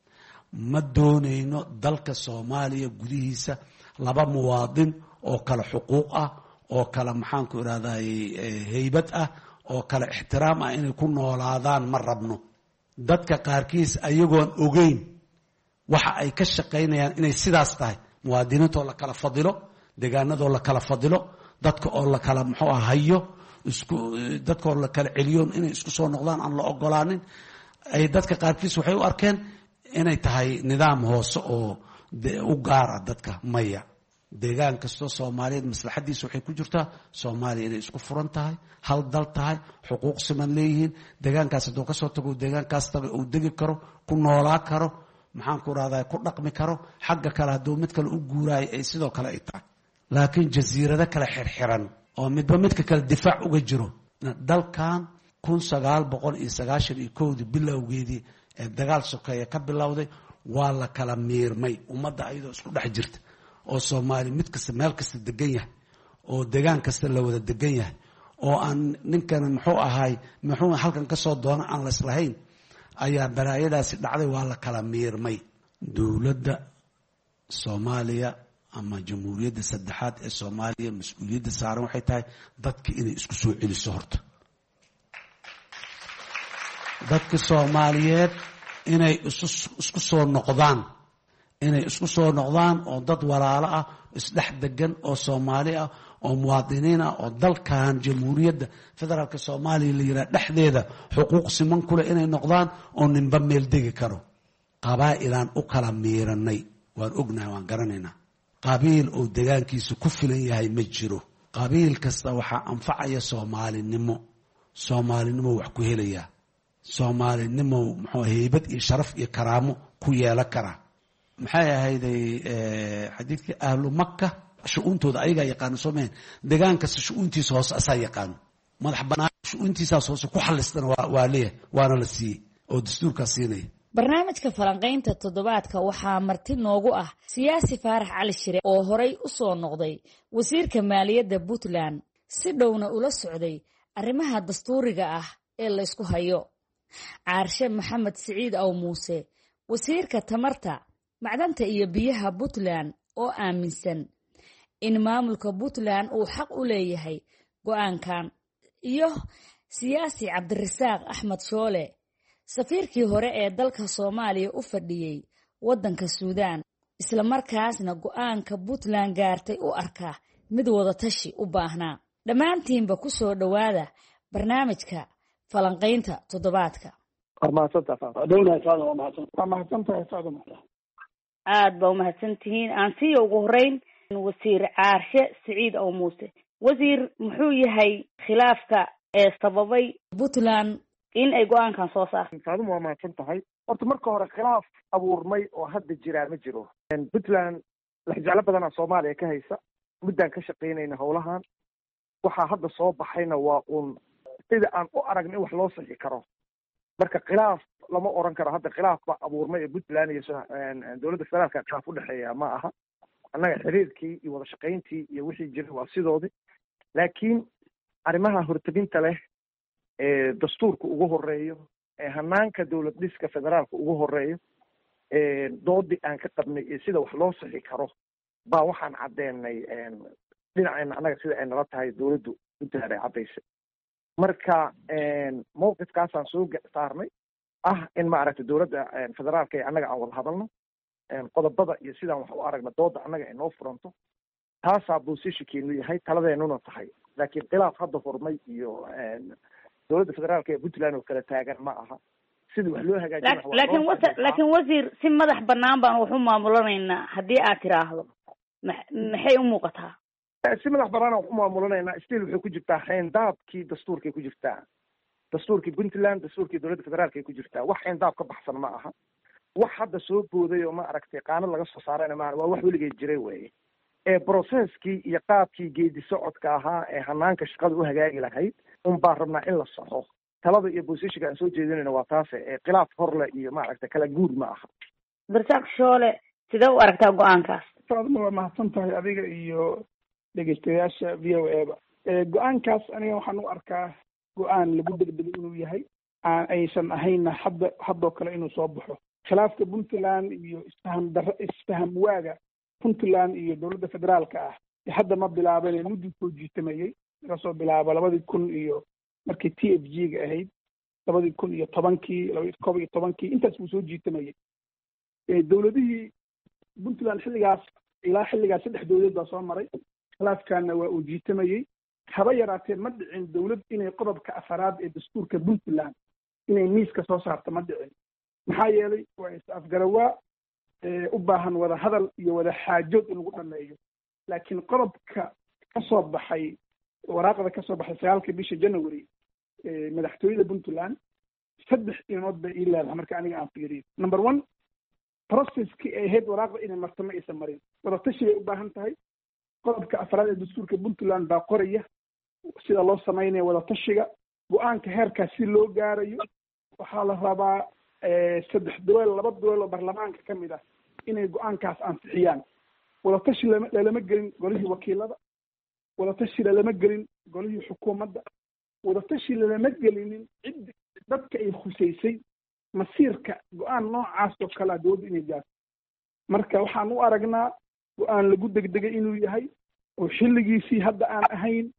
ma doonayno dalka Soomaaliya gudihiisa laba muwaadin oo kala xuquuq ah oo kala maxaan ku iraahdaa heybad ah oo kala ixtiraam ah inay ku noolaadaan ma rabno dadka qaarkiis ayagoon ogeyn waxa ay ka shaqeynayaan inay sidaas tahay muwaadiniinta oo la kala fadilo deegaanadoo la kala fadilo dadka oo la kala muxuu ah hayo isku dadka oo la kala celiyo inay isku soo noqdaan aan la ogolaanin ay dadka qaarkiis waxay u arkeen inay tahay nidaam hoose oo u gaar ah dadka maya deegaan kasto Soomaaliyeed maslaxadiisa waxay ku jirtaa Soomaaliya inay isku furan tahay hal dal tahay xuquuq siman leeyihiin deegaankaas haduu ka soo tago deegaankaas taga uu degi karo ku noolaa karo maxaan ku raadaya ku dhaqmi karo xagga kale haduu mid kale u guuraay ay sidoo kale ay tahay laakiin jasiirada kala xirxiran oo midba midka kale difaac uga jiro dalkan 1991 bilowgeedii ee dagaal sokeeye ka bilowday waa la kala miirmay ummadda ayadoo isku dhex jirta oo Soomaali mid kasta meel kasta degan yahay oo deegaan kasta la wada degan yahay oo aan ninkan muxuu ahaay muxuu halkan ka soo doona aan la islahayn ayaa baraayadaasi dhacday waa la kala miirmay dawladda Soomaaliya ama jamhuuriyadda saddexaad ee Soomaaliya mas'uuliyadda saaran waxay tahay dadka inay isku soo celiso horta dadka Soomaaliyeed inay isku soo noqdaan oo dad walaalo ah isdhex degan oo Soomaali ah oo muwaadiniin ah oo dalkan jamhuuriyadda federaalka Soomaaliya la yiraahdo dhexdeeda xuquuq siman kule inay noqdaan oo ninba meel degi karo qabaa'ilaan u kala miiranay waan ognahay waan garanaynaa qabiil oo deegaankiisa ku filan yahay ma jiro qabiil kasta waxa anfacaya Soomaalinimo wax ku helaya Soomaalinimo muxuu heybad iyo sharaf iyo karaamo ku yeelan kara maxay ahayday xadiidkii ahlu Makka shu'uuntooda ayaga yaqaan Soomaaliya deegaanka shu'uuntiisa hoos asaa yaqaan madax banaan shu'uuntiisa hoos ku xalistana waa leeyahay waana la siiyay oo dastuurka siinay. barnaamijka falanqaynta toddobaadka waxaa marti noogu ah siyaasi Faarax Cali Shire oo horay u soo noqday wasiirka maaliyadda Puntland si dhowna ula socday arrimaha dastuuriga ah ee la isku hayo Caarshe Maxamed Siciid Aw Muuse wasiirka tamarta macdanta iyo biyaha Puntland oo aaminsan in maamulka puntland uu xaq u leeyahay go-aankan. iyo siyaasi cabdirasaaq axmed shoole, safiirkii hore ee dalka soomaaliya u fadhiyey waddanka suudaan, isla markaasna go-aanka puntland gaartay u arka mid wadatashi u baahnaa. dhammaantiinba ku soo dhowaada barnaamijka falanqaynta toddobaadka. aad baa umahadsantihiin. aan siiya ugu horeyn wasiir caarshe siciid ow muuse. wasiir, muxuu yahay khilaafka ee sababay puntland in ay go-aankan soo saarto? saadum waa mahadsan tahay. horta marka hore khilaaf abuurmay oo hadda jiraa ma jiro. puntland laxjeclo badanaa soomaaliya ka haysa, muddaan ka shaqaynayna howlahan. waxaa hadda soo baxayna waa uun sida aan u aragna in wax loo sixi karo. marka khilaaf lama oran karo hadda khilaaf baa abuurmay ee puntland iyo dowladda federaalka khilaaf udhexeeya ma aha. annaga xiriirkii iyo wada shaqayntii iyo wixii jiray waa sidoodii. laakiin arrimaha horteginta leh ee dastuurka ugu horeeyo, ee hanaanka dowlad dhiska federaalka ugu horeeyo, doodii aan ka qabnay iyo sida wax loo sixi karo baa waxaan caddeenay dhinaceena annaga sida ay nala tahay dowladdu puntland ay caddaysay. marka mawqifkaasaan soo saarnay ah in maaragtay dowladda federaalka ee annaga aan wada hadalno, qodobada iyo sidaan wax u aragna dooda annaga ay noo furanto. taasaa boosishinkeenu yahay, taladeenuna tahay. laakiin khilaaf hadda hormay iyo dowladda federaalka ee puntland oo kala taagan ma aha. sidii wax loo hagaajin laakiin wasiir, si madax banaan baan wax u maamulanaynaa haddii aad tiraahdo, maxay u muuqataa? si madax banaan wax u maamulanaynaa still waxay ku jirtaa xeendaabkii dastuurkay ku jirtaa. dastuurkii puntland, dastuurkii dowladda federaalka ay ku jirtaa. wax xeendaab ka baxsan ma aha. wax hadda soo booday oo ma aragtay qaanad laga soo saarayna maaha. waa wax weligeed jiray weye. processkii iyo qaabkii geedi socodka ahaa ee hanaanka shaqada u hagaagi lahayd un baan rabnaa in la saxo. talada iyo boosishinka aan soo jeedinayna waa taase. khilaaf horle iyo maaragtay kala guur ma aha. cabdirasaaq shoole, sidee u aragtaa go-aankaas? saadma waa mahadsan tahay adiga iyo dhegeystayaasha v o a ba. go-aankaas aniga waxaan u arkaa go-aan lagu degdego inuu yahay, aysan ahayna haddoo kale inuu soo baxo. khilaafka puntland iyo isfaham waaga puntland iyo dowladda federaalka ah hadda ma bilaaban, muddu soo jiitamayey. laga soo bilaabo 2000 markii TFG-ga ahayd, 2010, 2011 intaas buu soo jiitamayey. dowladihii puntland xilligaas ilaa xilligaas 3 dowlad baa soo maray. khilaafkaana waa uu jiitamayey. haba yaraatee ma dhicin dowlad inay qodobka afaraad ee dastuurka puntland inay miiska soo saarto, ma dhicin. maxaa yeelay waa is-afgarawaa u baahan wada hadal iyo wada xaajood in lagu dhameeyo. laakiin qodobka kasoo baxay, waraaqda kasoo baxay 9 bisha January madaxtooyada puntland 3 inood bay ii leedahay marka aniga aan fiiriyo. number 1, processkii ay ahayd waraaqda inay marto ma aysan marin. wada tashi bay u baahan tahay. qodobka afraad ee dastuurka puntland baa qoraya sida loo samaynayo wada tashiga. go-aanka heerkaas si loo gaarayo waxaa la rabaa 3 dowlad 2 dowlad oo baarlamaanka ka mid ah inay go-aankaas ansixiyaan. wada tashi lalama gelin golihii wakiilada, wada tashi lalama gelin golihii xukuumadda, wada tashi lalama gelinin cid dadka ay khusaysay masiirka go-aan noocaas oo kale dowladda inay gaarto. marka waxaan u aragnaa go-aan lagu degdegay inuu yahay oo xilligiisii hadda aan ahayn,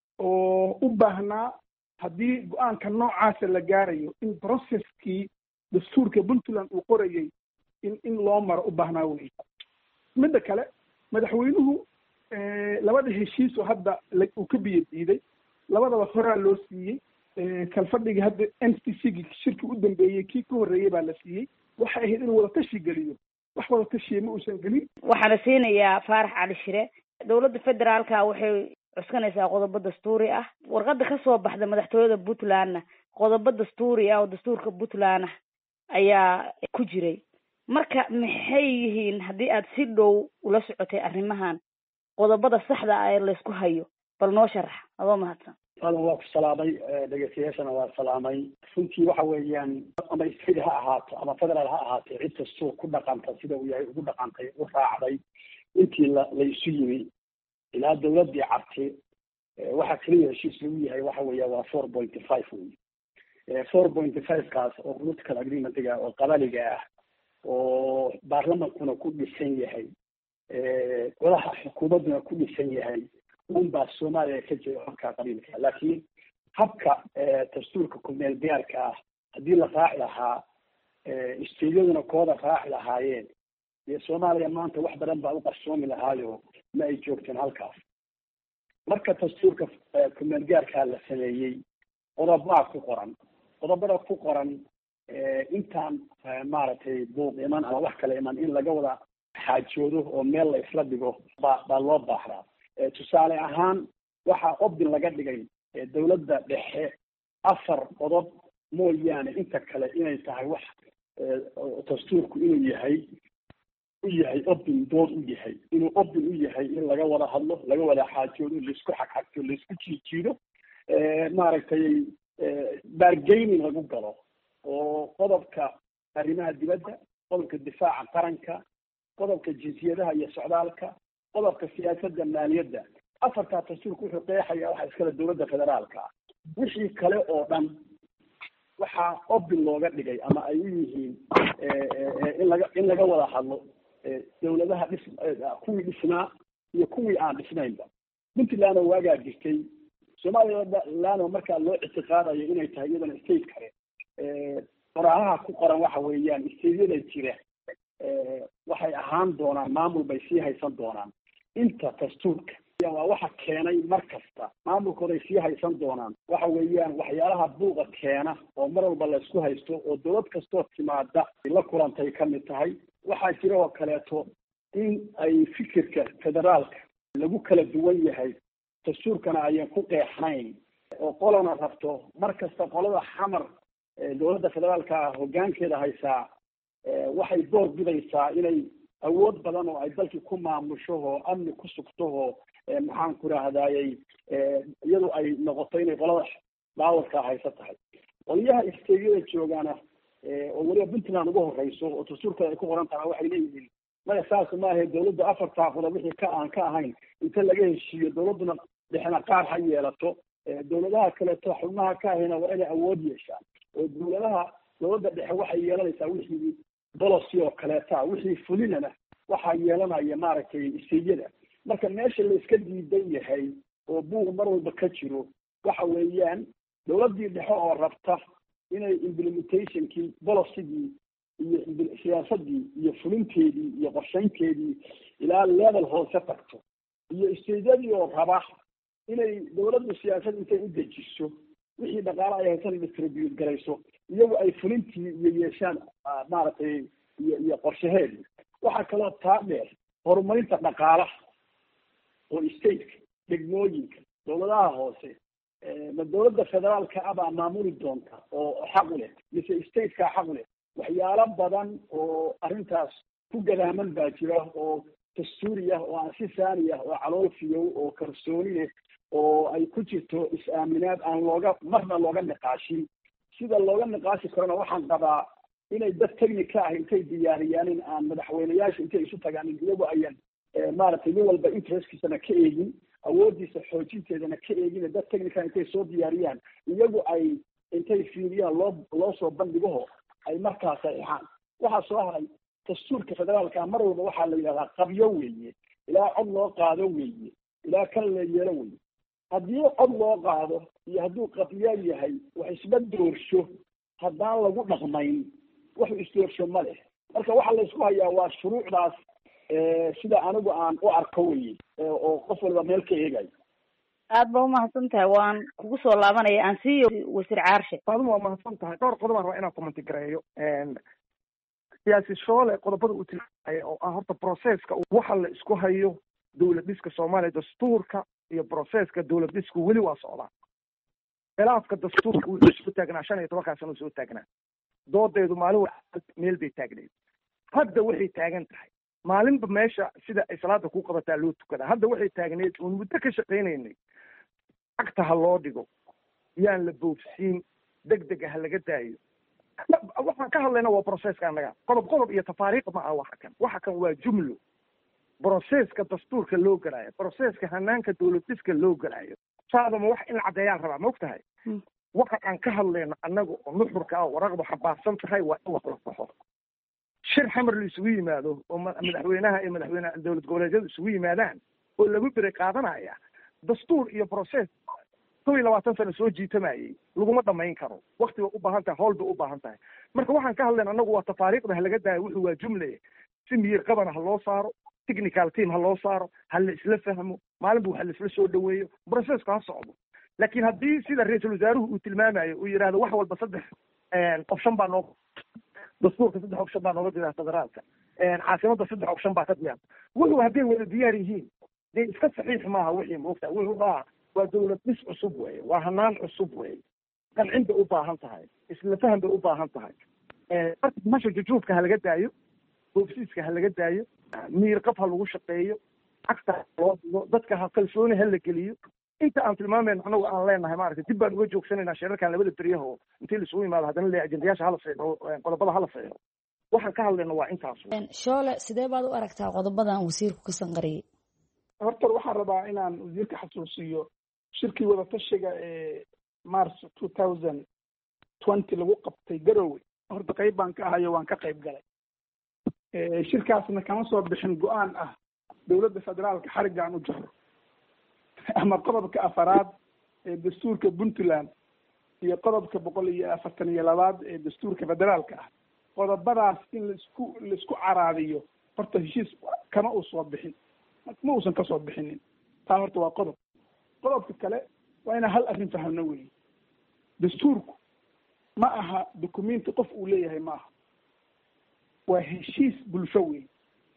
oo u baahnaa haddii go-aanka noocaasa la gaarayo in processkii dastuurka puntland uu qorayay in loo maro u baahnaa wey. midda kale, madaxweynuhu 2 heshiis oo hadda uu ka biyo diiday, 2daba horaa loo siiyey. kalfadhigii hadda NCC-gi shirki u dambeeyey kii ka horreeyey baa la siiyey. waxay ahayd inuu wada tashi geliyo. wax wada tashiya ma uusan gelin. waxaana siinayaa Faarax Cali Shire. dowladda federaalka waxay cuskanaysaa qodobo dastuuri ah. warqada ka soo baxda madaxtooyada puntlandna qodobo dastuuri ah oo dastuurka puntland ayaa ku jiray. marka maxay yihiin haddii aad si dhow ula socotay arrimahan qodobada saxda ah ee laysku hayo? bal noo sharax adoo mahadsan. waa ku salaamay, dhegeystayaashana waa salaamay. runtii waxa weeyaan ama state ha ahaato ama federaal ha ahaatee cid kastoo ku dhaqanta sida uu yahay ugu dhaqantay u raacday intii la isu yimi ilaa dowladdii cabti. waxa keliya heshiis lagu yahay waxa weeya waa 4.5 wey. 4.5 kaas oo political agreement-ga oo qabaliga ah oo baarlamankuna ku dhisan yahay golaha xukuumadduna ku dhisan yahay unbaa soomaaliya ka jira habka qabiilka. laakiin habka dastuurka kumeel gaarka ah haddii la raaci lahaa isteedyaduna kooda raaci lahaayeen dee soomaaliya maanta wax badan baa u qarsoomi lahaayo ma ay joogteen halkaas. marka dastuurka kumeel gaarkaa la sameeyey qodobaa ku qoran. qodobada ku qoran intaan maaragtay buuq iman ama wax kale iman in laga wada xaajoodo oo meel la isla dhigo baa loo baahnaa. tusaale ahaan waxaa obdin laga dhigay dawladda dhexe 4 qodob mooyaane inta kale inay tahay wax dastuurku inuu yahay u yahay obdin dood u yahay inuu obdin u yahay in laga wada hadlo laga wada xaajoodo laisku xagxagto laisku jiijiido maaragtay bargaining lagu galo oo qodobka arrimaha dibadda, qodobka difaaca qaranka, qodobka jinsiyadaha iyo socdaalka, qodobka siyaasadda maaliyadda. 4taa dastuurku wuxuu qeexayaa waxa iskale dawladda federaalka ah. wixii kale oo dhan waxaa obdin looga dhigay ama ay u yihiin in laga wada hadlo dawladaha kuwii dhisnaa iyo kuwii aan dhisnaynba. puntland oo waagaa jirtay, somaliland oo markaa loo ictiqaadayo inay tahay iyadana state kale. qoraahaha ku qoran waxa weeyaan stateyada jira waxay ahaan doonaan maamul bay sii haysan doonaan. inta dastuurka waa waxa keenay mar kasta maamulkooday sii haysan doonaan. waxa weeyaan waxyaalaha buuqa keena oo mar walba la isku haysto oo dawlad kastoo timaada la kulantay ka mid tahay. waxaa jira oo kaleeto in ay fikirka federaalka lagu kala duwan yahay, dastuurkana ayan ku qeexnayn oo qolana rabto mar kasta qolada xamar dawladda federaalka hoggaankeeda haysaa waxay door bidaysaa inay awood badan oo ay dalkii ku maamusho oo amni ku sugto oo maxaan ku rahdaayey iyadu ay noqoto inay qolada baawarka haysa tahay. qolyaha isteegyada joogaana oo weliba puntland ugu horeyso oo dastuurka ay ku qoran tahay waxay leeyihiin maya saas maahe dawladda 4taa qodob wixii aan ka ahayn inta laga heshiiyo dawladduna dhexna qaar ha yeelato, dawladaha kaleeto xubnaha ka ahayna waa inay awood yeeshaan. oo dawladda dhexe waxay yeelanaysaa wixii policy oo kaleeta, wixii fulinana waxaa yeelanaya maaragtay isteegyada. marka meesha la iska diidan yahay oo buuq mar walba ka jiro waxa weeyaan dawladdii dhexe oo rabta inay implementationkii policygii iyo siyaasadii iyo fulinteedii iyo qorshaynteedii ilaa level hoose tagto, iyo isteedyadii oo raba inay dawladdu siyaasad intay u dejiso wixii dhaqaale ay haysan distribute garayso iyagu ay fulintii iyo yeeshaan maaragtay iyo qorshaheedii. waxaa kaloo taa dheer horumarinta dhaqaalaha oo stateka, degmooyinka, dawladaha hoose ma dawladda federaalka abaa maamuli doonta oo xaq u leh mise stateka xaq u leh. waxyaalo badan oo arrintaas ku gadaaman baa jira oo dastuuri ah oo aan si saani ah oo calool fiyow oo kalsooni leh oo ay ku jirto is-aaminaad aan marna looga niqaashin. sida looga niqaashi karona waxaan qabaa inay dad technica ah intay diyaariyaanin aan madaxweyneyaasha intay isu tagaanin iyagu ayan maaragtay nin walba interestkiisana ka eegin, awoodiisa xoojinteedana ka eegin. dad technica intay soo diyaariyaan iyagu ay intay fiiriyaan loo soo bandhigaho ay markaas saxaan. waxaa soo haray dastuurka federaalka mar walba waxaa la yidhahdaa qabyo weeye, ilaa cod loo qaado weeye, ilaa kan la yeelo weeye. haddii cod loo qaado iyo hadduu qabyo yahay wax isba doorsho haddaan lagu dhaqmayn wax isdoorsho ma leh. marka waxa la isku hayaa waa shuruucdaas sida anigu aan u arko weye oo qof walba meel ka eegayo. aad ba umahadsan tahay. waan kugu soo laabanaya aan siiyo wasiir caarshe. faaduma waa mahadsan tahay. dhowr qodob aan rabaa inaan commenti gareeyo. siyaasi shoole qodobada uu tilmaamaya oo ah horta processka waxa la isku hayo dawlad dhiska Soomaaliya, dastuurka iyo processka dawlad dhisku weli waa socdaa. khilaafka dastuurka uu soo taagnaa 15 sano soo taagnaa. doodeedu maalin meel bay taagneed. hadda waxay taagan tahay maalinba meesha sida ay salaada ku qabataa loo tukadaa. hadda waxay taagneed oo muddo ka shaqaynaynay agta ha loo dhigo, yaan la boofsiin, degdeg ha laga daayo. waxaan ka hadlayna waa processka annaga qodob iyo tafaariiq ma aha. waxa kan waa jumlo. processka dastuurka loo galaayo, processka hanaanka dawlad dhiska loo galaayo. saadama wax in la caddeeyaan rabaa ma og tahay. waxa aan ka hadlayno annaga oo nuxurka ah waraqdu xabaarsan tahay waa in wax la saxo. shir xamar la isugu yimaado oo madaxweynaha iyo madaxweyne dowlad goboleedyadu isugu yimaadaan oo lagu bere qaadanaya dastuur iyo process 20 sano soo jiitamayay laguma dhamayn karo waqti bay u baahan tahay howl bay u baahan tahay marka waxaan ka hadlayna anagu waa tafaariiqda laga daayo wuxuu waa jumle si miyir qaban ha loo saaro technical team ha loo saaro ha la isla fahmo maalinba waxa la isla soo dhaweeyo processka ha socdo laakiin haddii sida ra-iisul wasaaruhu uu tilmaamayo uu yidhaahdo wax walba 3 option baa noo dastuurka 3 option baa nooga jira federaalka caasimada 3 option baa ka diyaar wuxuu hadday wada diyaar yihiin dee iska saxiix maaha wixii moogta wuxuu waa dowlad dhis cusub weeye waa hanaan cusub weeye qancin bay u baahan tahay isla faham bay u baahan tahay marka masha jujuubka ha laga daayo boofsiiska ha laga daayo miir qab ha lagu shaqeeyo cagta loo digo dadka ha kalsooni ha la geliyo inta aan tilmaameen anagu aan leenahay maaragtay dib baan uga joogsanaynaa shirarkan labada beryaho intii lasoo yimaado haddana le ajendayaasha hala fiixo qodobada hala fiixo waxaan ka hadlayna waa intaas shoole sidee baad u aragtaa qodobadan wasiirku ka sanqariyey horta waxaan rabaa inaan wasiirka xasuusiyo shirkii wadatashiga ee March 2020 lagu qabtay Garowe horta qayb baan ka ahayo waan ka qayb galay shirkaasna kama soo bixin go'aan ah dowladda federaalka xarigaan u jaro ama qodobka afaraad ee dastuurka Puntland iyo qodobka 142 ee dastuurka federaalka ah qodobadaas in laisku caraadiyo horta heshiis kama uu soo bixin ma uusan ka soo bixinin taa horta waa qodobka kale waa inaan hal arrin fahamno weeye dastuurku ma aha dukumenti qof uu leeyahay ma aha waa heshiis bulsho weeye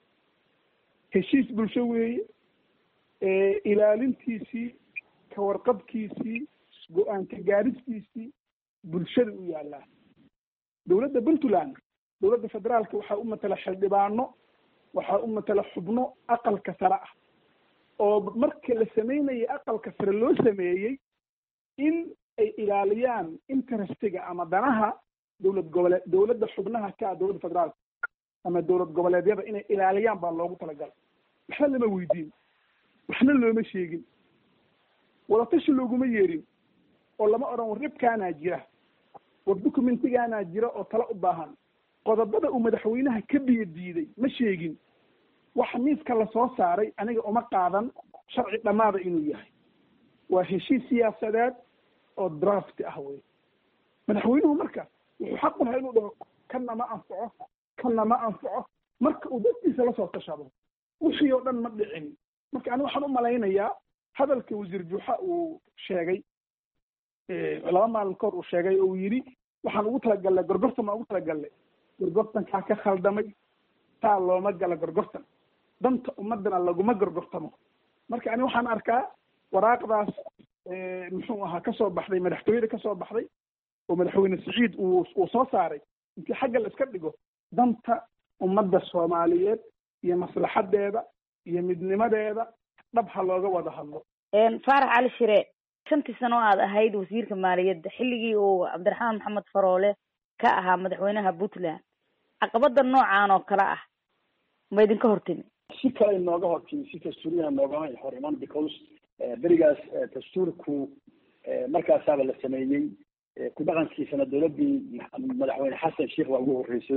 ilaalintiisii ka warqabkiisii go-aan ka gaaristiisii bulshada u yaallaa dowladda Puntland dowladda federaalka waxaa u matala xildhibaano waxaa u matala xubno aqalka sare ah oo marka la sameynayay aqalka sare loo sameeyey in ay ilaaliyaan interestiga ama danaha dowladda xubnaha ka dowladda federaalka ama dowlad goboleedyada inay ilaaliyaan baa loogu talagalay waxna lama weydiin waxna looma sheegin wadatashi looguma yeerin oo lama odhan war ribkaanaa jira war documentigaanaa jira oo tala u baahan qodobada uu madaxweynaha ka biyo diiday ma sheegin waxa miiska la soo saaray aniga uma qaadan sharci dhamaada inuu yahay waa heshiis siyaasadeed oo draft ah wey madaxweynuhu marka wuxuu xaq u lahaa inuu dhaho kanna ma anfaco marka uu dadkiisa la soo tashado wixii oo dhan ma dhicin marka aniga waxaan u malaynayaa hadalka wasiir Juuxa uu sheegay 2 maalin kahor uu sheegay oo yiri waxaan ugu talagalnay gorgortankaa ka khaldamay taa looma gala gorgortan danta ummadana laguma gorgortamo marka ani waxaan arkaa waraaqdaas muxuu ahaa kasoo baxday madaxtooyada kasoo baxday oo madaxweyne Siciid uu soo saaray intii xagga la iska dhigo danta ummadda Soomaaliyeed iyo maslaxadeeda iyo midnimadeeda dhab ha looga wada hadlo Faarax Cali Shire 5 sano aad ahayd wasiirka maaliyadda xilligii uu Cabdiraxmaan Maxamed Faroole ka ahaa madaxweynaha Puntland caqabada noocan oo kala ah ma idin ka hortimi si kale inooga hortimi si dastuuriyaha nooga hor iman because berigaas dastuurku markaasaaba la sameeyey ku dhaqankiisana dowladdii madaxweyne xasan sheekh waa ugu horreysay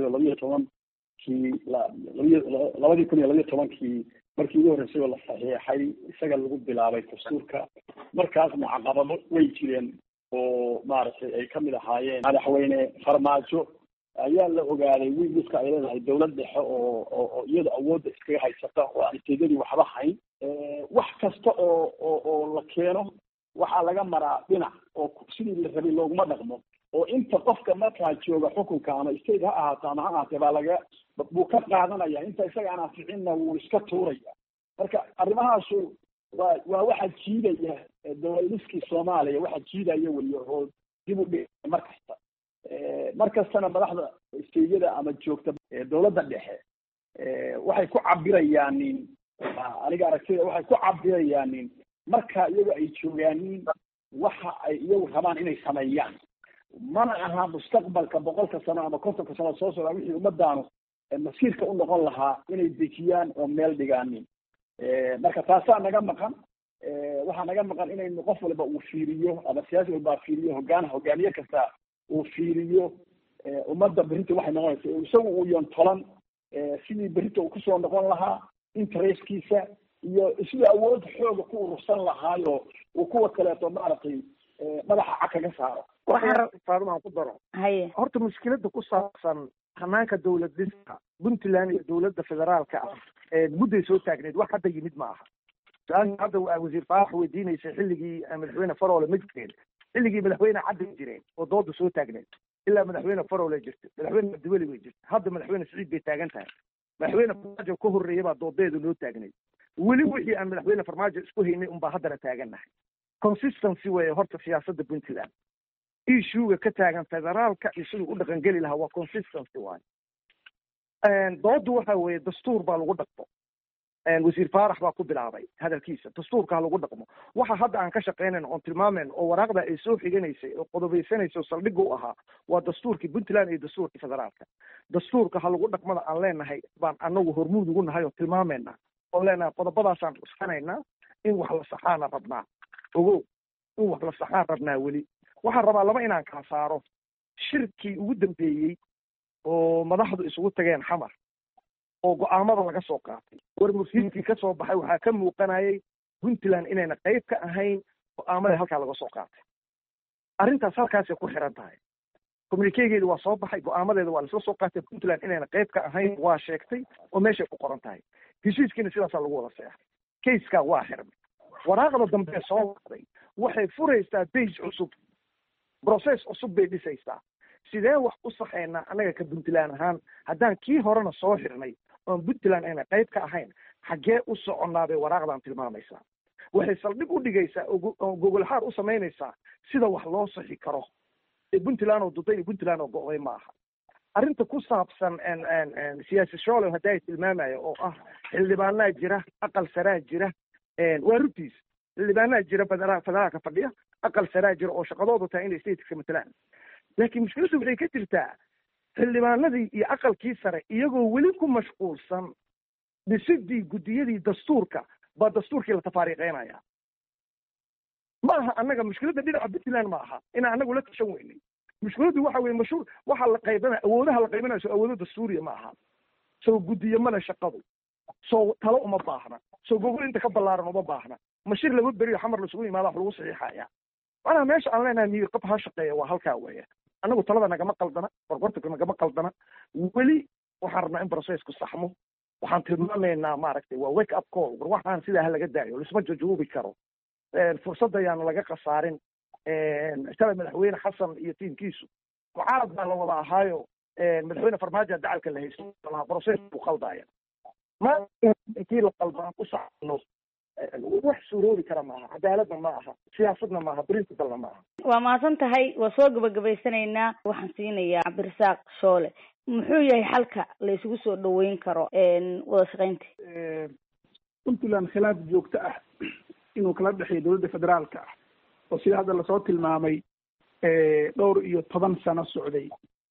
2012kii markii ugu horreysay oo la saxiixay isaga lagu bilaabay dastuurka markaasna caqabado way jireen oo maaragtay ay ka mid ahaayeen madaxweyne farmaajo ayaa la ogaaday wiilka ay leedahay dowlad dhexe oo iyada awoodda iskaga haysata oo aan istedadii waxba hayn wax kasta oo la keeno waxaa laga maraa dhinac oo sidii la rabay looguma dhaqmo oo inta qofka markaa jooga xukunka ama state ha ahaato ama ha ahaatee buu ka qaadanaya inta isaga aan anficinna wuu iska tuuraya marka arrimahaasu waa waxa jiidaya dowladiskii Soomaaliya waxa jiidaya weliyo oo dib u dhigay markastana madaxda isteedyada ama joogta dowladda dhexe waxay ku cabirayaan aniga aragtida waxay ku cabirayaan marka iyagu ay joogaan waxa ay iyagu rabaan inay sameeyaan mana aha mustaqbalka 100 sano ama 50 sano soo socda wixii ummadaanu masiirka u noqon lahaa inay dejiyaan oo meel dhigaan marka taasaa naga maqan waxaa naga maqan inaynu qof walba uu fiiriyo ama siyaasi walba fiiriyo hogaamiye kasta uu fiiriyo ummadda berinta waxay noqonaysaa isagu uu yoon tolan sidii berito uu kusoo noqon lahaa interestkiisa iyo sidii awood xooga ku urursan lahaayo uu kuwa kaleeto maaragtay madaxa cad kaga saaro faadumaan ku daro horta mushkilada ku saabsan hanaanka dowlad dhiska puntland iyo dowladda federaalka ah mudday soo taagneed wax hadda yimid ma aha su-aasha hadda wasiir faarax weydiinaysay xilligii madaxweyne farole ma jireen xilligii madaxweyne caddi jireen oo dooda soo taagneed ilaa madaxweyne farole jirta madaxweyne cabdiweli way jirta hadda madaxweyne siciid bay taagan tahay madaxweyne farmaajo ka horreeya baa doodeedu noo taagneyd weli wixii aan madaxweyne farmaajo isku haynay unbaa haddana taagannahay consistency weeye horta siyaasadda puntland issuega ka taagan federaalka iyo siduu u dhaqangeli lahaa waa consistency waaye doodu waxa weeye dastuur baa lagu dhaqmo wasiir faarax baa ku bilaabay hadalkiisa dastuurka ha lagu dhaqmo waxa hadda aan ka shaqaynayno oon tilmaameyno oo waraaqda ay soo xiganaysay oo qodobeysanaysa oo saldhigga u ahaa waa dastuurkii puntland iyo dastuurkii federaalka dastuurka ha lagu dhaqmada aan leenahay baan anagu hormuud ugu nahay oo tilmaameynaa oon leenahay qodobadaasaan ruskanaynaa in wax la saxaana rabnaa ogow in wax la saxaan rabnaa weli waxaan rabaa laba inaan kala saaro shirkii ugu dambeeyey oo madaxdu isugu tageen xamar oo go-aamada laga soo qaatay war mursiidkii ka soo baxay waxaa ka muuqanayay puntland inayna qayb ka ahayn go-aamadii halkaa laga soo qaatay arrintaas halkaasay ku xiran tahay communikegeedi waa soo baxay go-aamadeeda waa lasla soo qaatay puntland inayna qayb ka ahayn waa sheegtay oo meeshay ku qoran tahay heshiiskiina sidaasaa lagu wada seexay kayskaa waa xirmay waraaqda dambe soo waqday waxay furaysaa bage cusub process cusub bay dhisaysaa sidee wax u saxaynaa annaga ka puntland ahaan haddaan kii horena soo xirnay oon puntland ayna qayb ka ahayn xaggee u soconnaa bay waraaqdan tilmaamaysaa waxay saldhig u dhigaysaa oo gogolxaar u samaynaysaa sida wax loo saxi karo ee puntland oo duday iyo puntland oo go'day ma aha arrinta ku saabsan siyaasi shoole hadda ay tilmaamaya oo ah xildhibaanaa jira aqal saraa jira waa rugtiis xildhibaanaa jira federaalka fadhiya aqal saraa jira oo shaqadoodu tahay inay stateska matalaan laakiin mushkiladdu waxay ka jirtaa xildhibaanadii iyo aqalkii sare iyagoo weli ku mashquulsan dhisidii guddiyadii dastuurka baa dastuurkii la tafaariiqeynaya ma aha annaga mushkiladda dhinaca puntland ma aha inaan annagu la tashan weynay mushkiladdu waxa weye mashhuur waxaa la qaybana awoodaha la qaybanayo soo awoodo dastuuriya ma aha soo guddiyo male shaqadu soo talo uma baahna soo gogol inta ka ballaaran uma baahna mashir laba beriyo xamar lasugu yimaada wax lagu saxiixaya macnaha meesha aan leenahay miir qab ha shaqeeya waa halkaa weeye annagu talada nagama qaldana qorqorta nagama qaldana weli waxaan rabnaa in processku saxmo waxaan tilmaamaynaa maaragtay waa wake up call war waxaan sidaa ha laga daayo lisma jajuubi karo fursad ayaanu laga khasaarin shalay madaxweyne xasan iyo tiimkiisu mucaarad baa la wada ahaayo madaxweyne farmaajo dacalka la haysto lahaa process buu qaldaya ma intii la qalbaan ku saxno wax suuroobi kara maaha cadaaladna ma aha siyaasadna maaha principlena ma aha waa mahadsan tahay waa soo gabagabaysanaynaa waxaan siinayaa cabdirasaaq shoole muxuu yahay xalka la isugu soo dhaweyn karo wada shaqaynta puntland khilaaf joogto ah inuu kala dhexeeyo dowladda federaalka ah oo sida hadda lasoo tilmaamay dhowr iyo 10 sano socday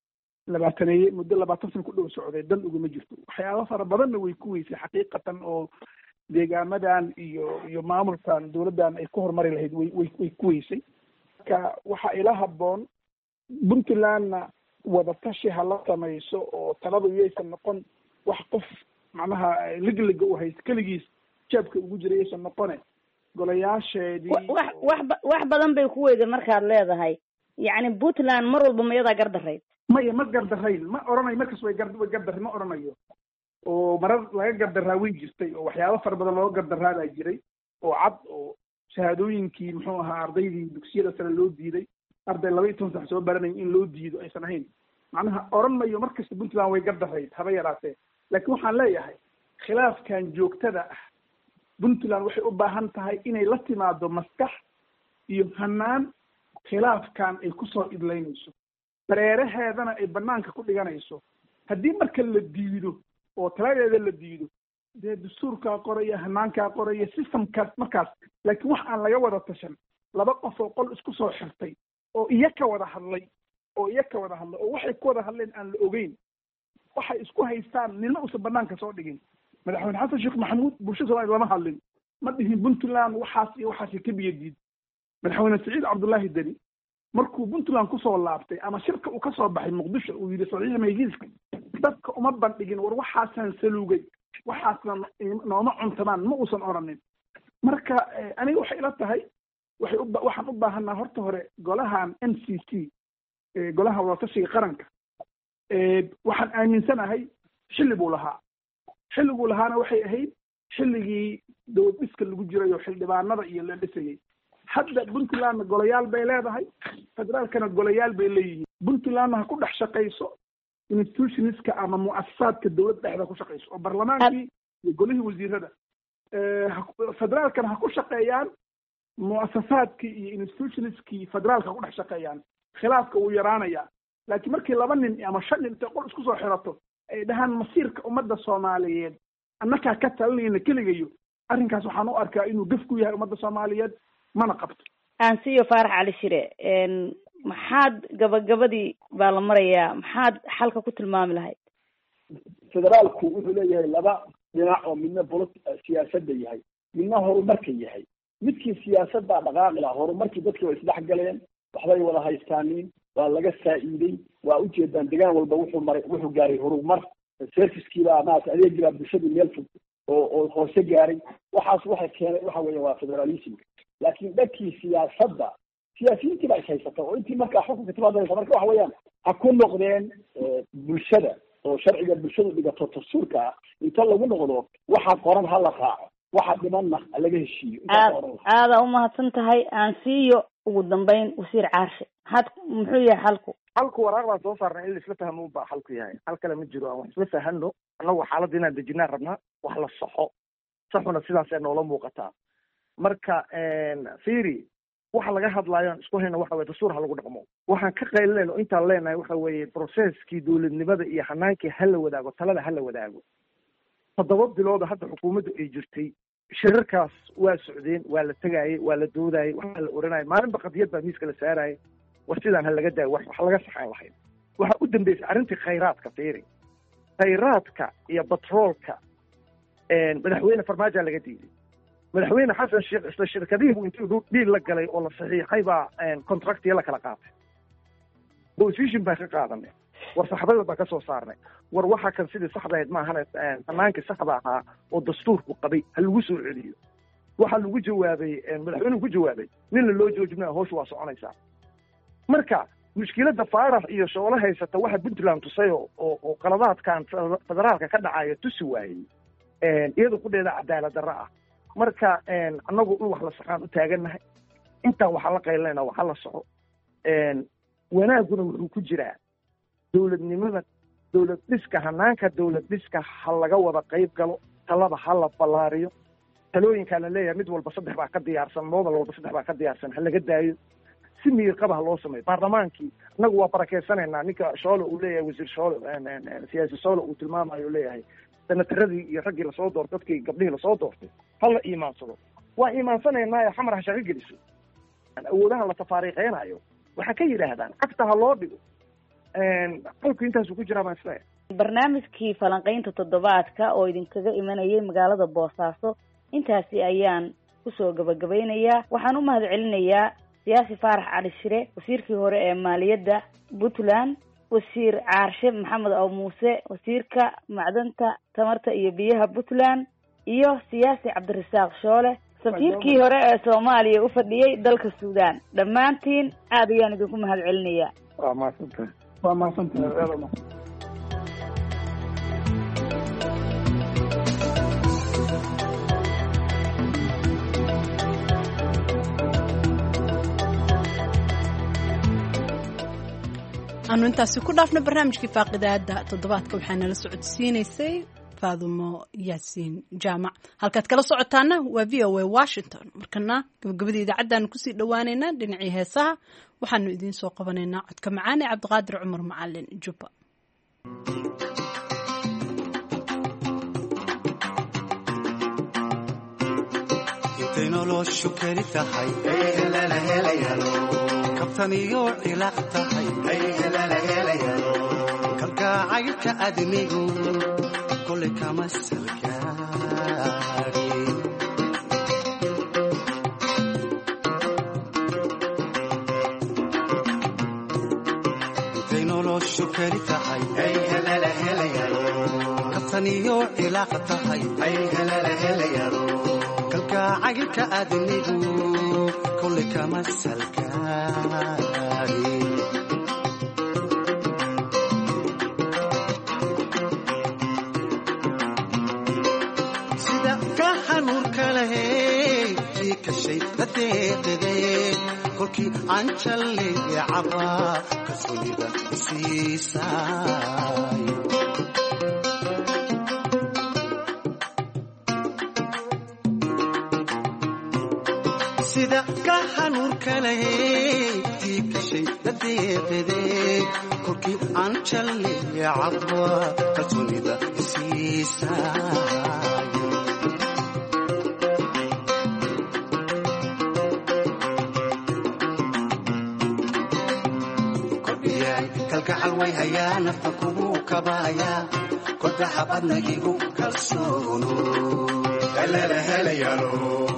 muddo 20 sano ku dhow socday dan uguma jirto waxyaaba fara badanna way ku weysay xaqiiqatan oo deegaamadan iyo maamulkan dowladdan ay ku horumari lahayd way ku weysay marka waxaa ila habboon puntlandna wadatashi ha la samayso oo taladu yaysan noqon wax qof macnaha ligliga u haysto keligiis jaabka ugu jira yaysan noqone golayaasheedii wax badan bay ku weyday markaad leedahay yacni puntland mar walba mayadaa gardarayd maya ma gardarayn ma oranayo markas way gardaray ma oranayo oo marar laga gardaraa way jirtay oo waxyaabo fara badan looga gardaraadaa jiray oo cad oo shahaadooyinkii muxuu ahaa ardaydii dugsiyada sare loo diiday arday 12 sax soo baranay in loo diido aysan ahayn macnaha oran mayo markasta puntland way gardarayd haba yaraatee laakiin waxaan leeyahay khilaafkan joogtada ah puntland waxay u baahan tahay inay la timaado maskax iyo hanaan khilaafkan ay kusoo idlaynayso dareeraheedana ay banaanka ku dhiganayso haddii marka la diido oo taladeeda la diido dee dastuurkaa qoraya hanaankaa qoraya systemkaas markaas laakiin wax aan laga wada tashan laba qof oo qol isku soo xirtay oo iyo ka wada hadlay oo waxay ku wada hadleen aan la ogeyn waxay isku haystaan nina uusan banaanka soo dhigin madaxweyne xasan sheekh maxamuud bulshada Soomaaliya lama hadlin ma dhihin puntland waxaas iyo waxaas ka biyadiid madaxweyne Siciid Cabdullaahi Deni markuu puntland kusoo laabtay ama shirka uu kasoo baxay muqdisho uu yidhi saxiix maygiiska dadka uma bandhigin war waxaasaan saluugay waxaasna nooma cuntamaan ma uusan oranin marka aniga waxay ila tahay waxaan u baahanaa horta hore golahan NCC golaha wadatashiga qaranka waxaan aaminsanahay xilliguu lahaana waxay ahayd xilligii dowlad dhiska lagu jiray oo xildhibaanada iyo la dhisayay hadda puntlandna golayaal bay leedahay federaalkana golayaal bay leeyihiin puntlandna ha ku dhex shaqayso institutionska ama mu'asasaadka dowladda dhexda ku shaqayso oo barlamaankii iyo golihii wasiirada federaalkana ha ku shaqeeyaan mu'asasaadkii iyo institutionskii federaalka ha ku dhex shaqeeyaan khilaafka wuu yaraanayaa laakiin markii 2 nin ama 5 nin intay qol isku soo xirato ay dhahaan masiirka ummadda Soomaaliyeed annakaa ka talinayna keligayo arrinkaas waxaan u arkaa inuu gaf ku yahay ummadda Soomaaliyeed mana qabto aan siiyo Faarax Cali Shire maxaad gabagabadii baa la marayaa maxaad xalka ku tilmaami lahayd federaalku wuxuu leeyahay laba dhinac oo midna siyaasadda yahay midna horumarka yahay midkii siyaasadda dhaqaaqi lahaa horumarkii dadkii way isdhex galeen waxbay wada haystaaniin waa laga faa'iiday waa ujeedaan degaan walba wuxuu gaaray horumar servicekiibaa maarata adeegibaa bulshadii meel fog oo hoose gaaray waxaas waxay keenay waxa weeye waa federalismka laakiin dhankii siyaasadda siyaasiyiintii baa ishaysata oo intii markaa xukunka timaadaysa marka waxa weeyaan ha ku noqdeen bulshada oo sharciga bulshadu dhigato dastuurka ah inta lagu noqdo waxa qoran ha la raaco waxa dhimanna laga heshiiyo aada u mahadsan tahay aan siiyo ugu dambeyn wasiir Caarshe muxuu yahay halku waraaq baan soo saarnay in isla fahmo baa halku yahay hal kale ma jiro aan wax isla fahano annagu xaaladda inaan dejinaan rabnaa wax la saxuna sidaas ay noola muuqataa marka fiiri waxa laga hadlayo isku hayna waxa weeye dastuur ha lagu dhaqmo waxaan ka qaylinayno intaan leenahay waxa weeye processkii dowladnimada iyo hanaankii hala wadaago talada hala wadaago 7 bilood hadda xukuumaddu ay jirtay shirarkaas waa socdeen waa la tagayay waa la doodayay waxa la oranayay maalinba qadiyad baa miiska la saarayay war sidaan hal laga daayo wax laga saxan lahayn waxa u dambeysay arrintii khayraadka fiiri khayraadka iyo batroolka madaxweyne farmaajo laga diiday madaxweyne xasan sheekh isla shirkadihii buu intuu dhiil la galay oo la saxiixay baa contractiga la kala qaatay position baa ka qaadanay war saxaabada baa ka soo saarnay war waxa kan sidii saxda ahayd ma ahana fanaanka saxda ahaa oo dastuurku qabay ha lagu soo celiyo waxa lagu jawaabay madaxweynuhu ku jawaabay nin loo joojinaa hoosh waa soconaysaa marka mushkiladda Faarax iyo Shoole haysata waxa Puntland tusay oo qaladaadkan federaalka ka dhacayo tusi waayay iyadoo ku dheeda cadaalad darro ah marka annagu wax la saxaan u taaganahay inta waxa la qaylinayna waxa la soco wanaaguna wuxuu ku jiraa dowladnimada dowlad dhiska hanaanka dowlad dhiska ha laga wada qayb galo talada ha la ballaariyo talooyinka la leeyahay mid walba 3 baa ka diyaarsan model walba 3 baa ka diyaarsan ha laga daayo si miyir qaba loo sameeyo baarlamaankii anagu waa barakeysanayna ninka Shoole uu leeyahay wasiir Shoole siyaasi Shoole uu tilmaamayo leeyahay sanadradii iyo raggii la soo doortay dadkii gabdhihii la soo doortay hal iimaansado waa iimaansanayna xamar ha shaqo geliso awoodaha la tafaariiqeynayo waxa ka yiraahdaan cagta ha loo dhigo halku intaas ku jira baan isleeyahay barnaamijkii falanqaynta toddobaadka oo idinkaga imanayay magaalada Boosaaso intaasi ayaan kusoo gabagabeynayaa waxaan u mahadcelinayaa siyaasi Faarax Cali Shire wasiirkii hore ee maaliyadda Puntland wasiir Caarshe Maxamed Aw Muuse wasiirka macdanta tamarta iyo biyaha Puntland iyo siyaasi Cabdirasaaq Shoole safiirkii hore ee Soomaaliya u fadhiyay dalka Suudaan dhammaantiin aad ayaan idinku mahadcelinayaa waa mahadsantahay aanu intaasi ku dhaafno barnaamijkii faaqidaada toddobaadka waxaa nala socodsiinaysay Faadumo Yaasiin Jaamac halkaad kala socotaana waa VOA Washington markana gabagabadii idaacaddaanu kusii dhawaaneynaa dhinacii heesaha waxaanu idiin soo qabanaynaa codka macaan ee Cabdiqaadir Cumar Macalin Jubba intay noloshu keli tahay kabtaniyo ilaaq tahay kalgacaylka adnigu kole kama salgaari intay noloshu noloshu keli tahay kabtaniyo cilaaq tahay kalgacaylka aadnigu kolay kama salgaari sida ka hanuurka lahey kii kashay dadeeqadee kolkii aan jallay cabaa kalsoonida isiisaay sida ka hanuurka lahey tii kashay dadeeqadee kolkii aan jallay cabaa kalsoonida isiisaay kalgacal way hayaa nafta kugu kabaaya kolka xabadna igu kalsoono kalala helayaalo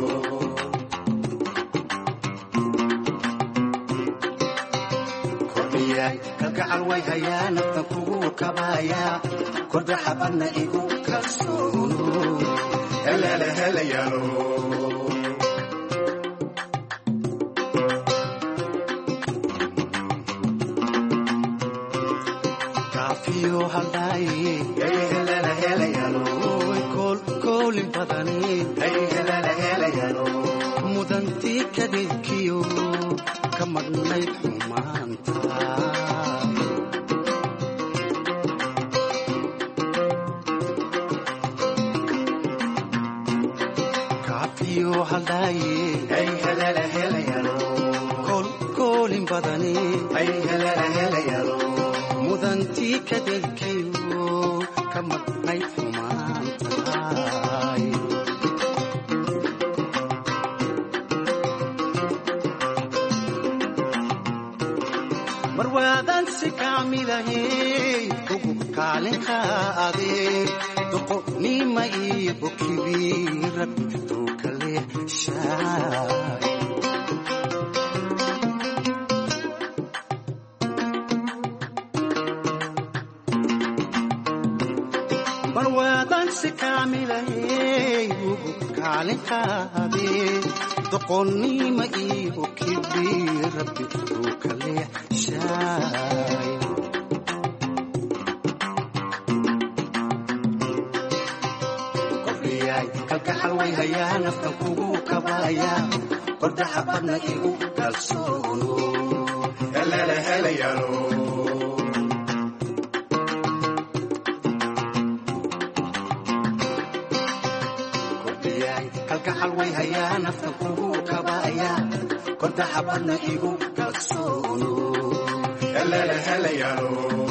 kordhiyay kalgacal way hayaa nafta kugu kabaaya kolka xabadna igu kalsoono kalala helayaalo mudantii kadibkiyo ka madhnayd xumaanta kaafiyo haldhaaye koolin badani mudantii kadibkiyo ka madhnayd xumaanta marwaadan si kaamilahey ugu kaalinka adeeg doqonnima iyo bokibii rabbi tuu ka leeshaay marwaadan si kaamilahey ugu kaalinka adeeg doqonnima iyo bokibii rabbi tuu ka leeshaay kalgacal way hayaa naftan kugu kabaaya kordaxa badna igu kalsoono helala helayaalo kordhiyay kalgacal way hayaa naftan kugu kabaaya kordaxa badna igu kalsoono helala helayaalo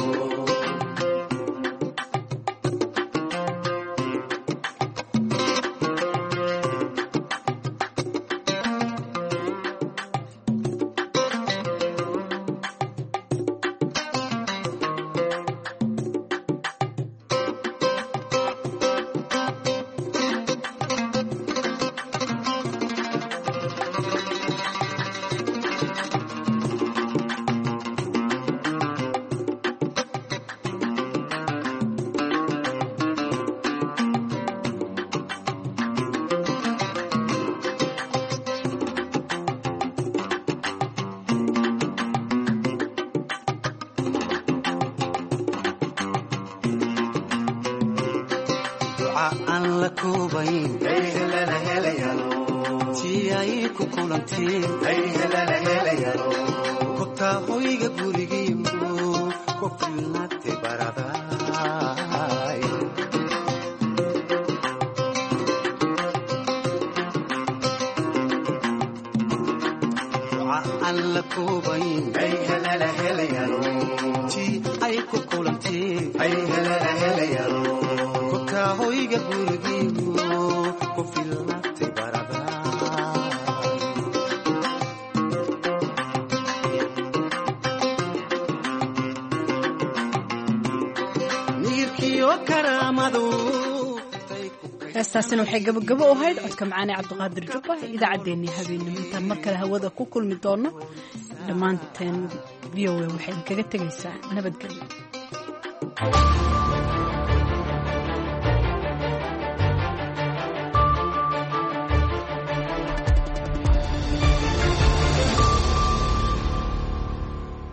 kobtaa hoyga gurigiiyo kofilnaate baraday duca aan la koobayn ti ay ku kulantee kobtaa hoyga gurigiiyo kofilnaate baraday heestaasina waxay gabagabo u ahayd codka macaane cabdiqaadir jubba idaacaddeenii habeenimo intaan mar kale hawada ku kulmi doono dhammaanteen v o a waxay kaga tegaysaa nabadgelyo.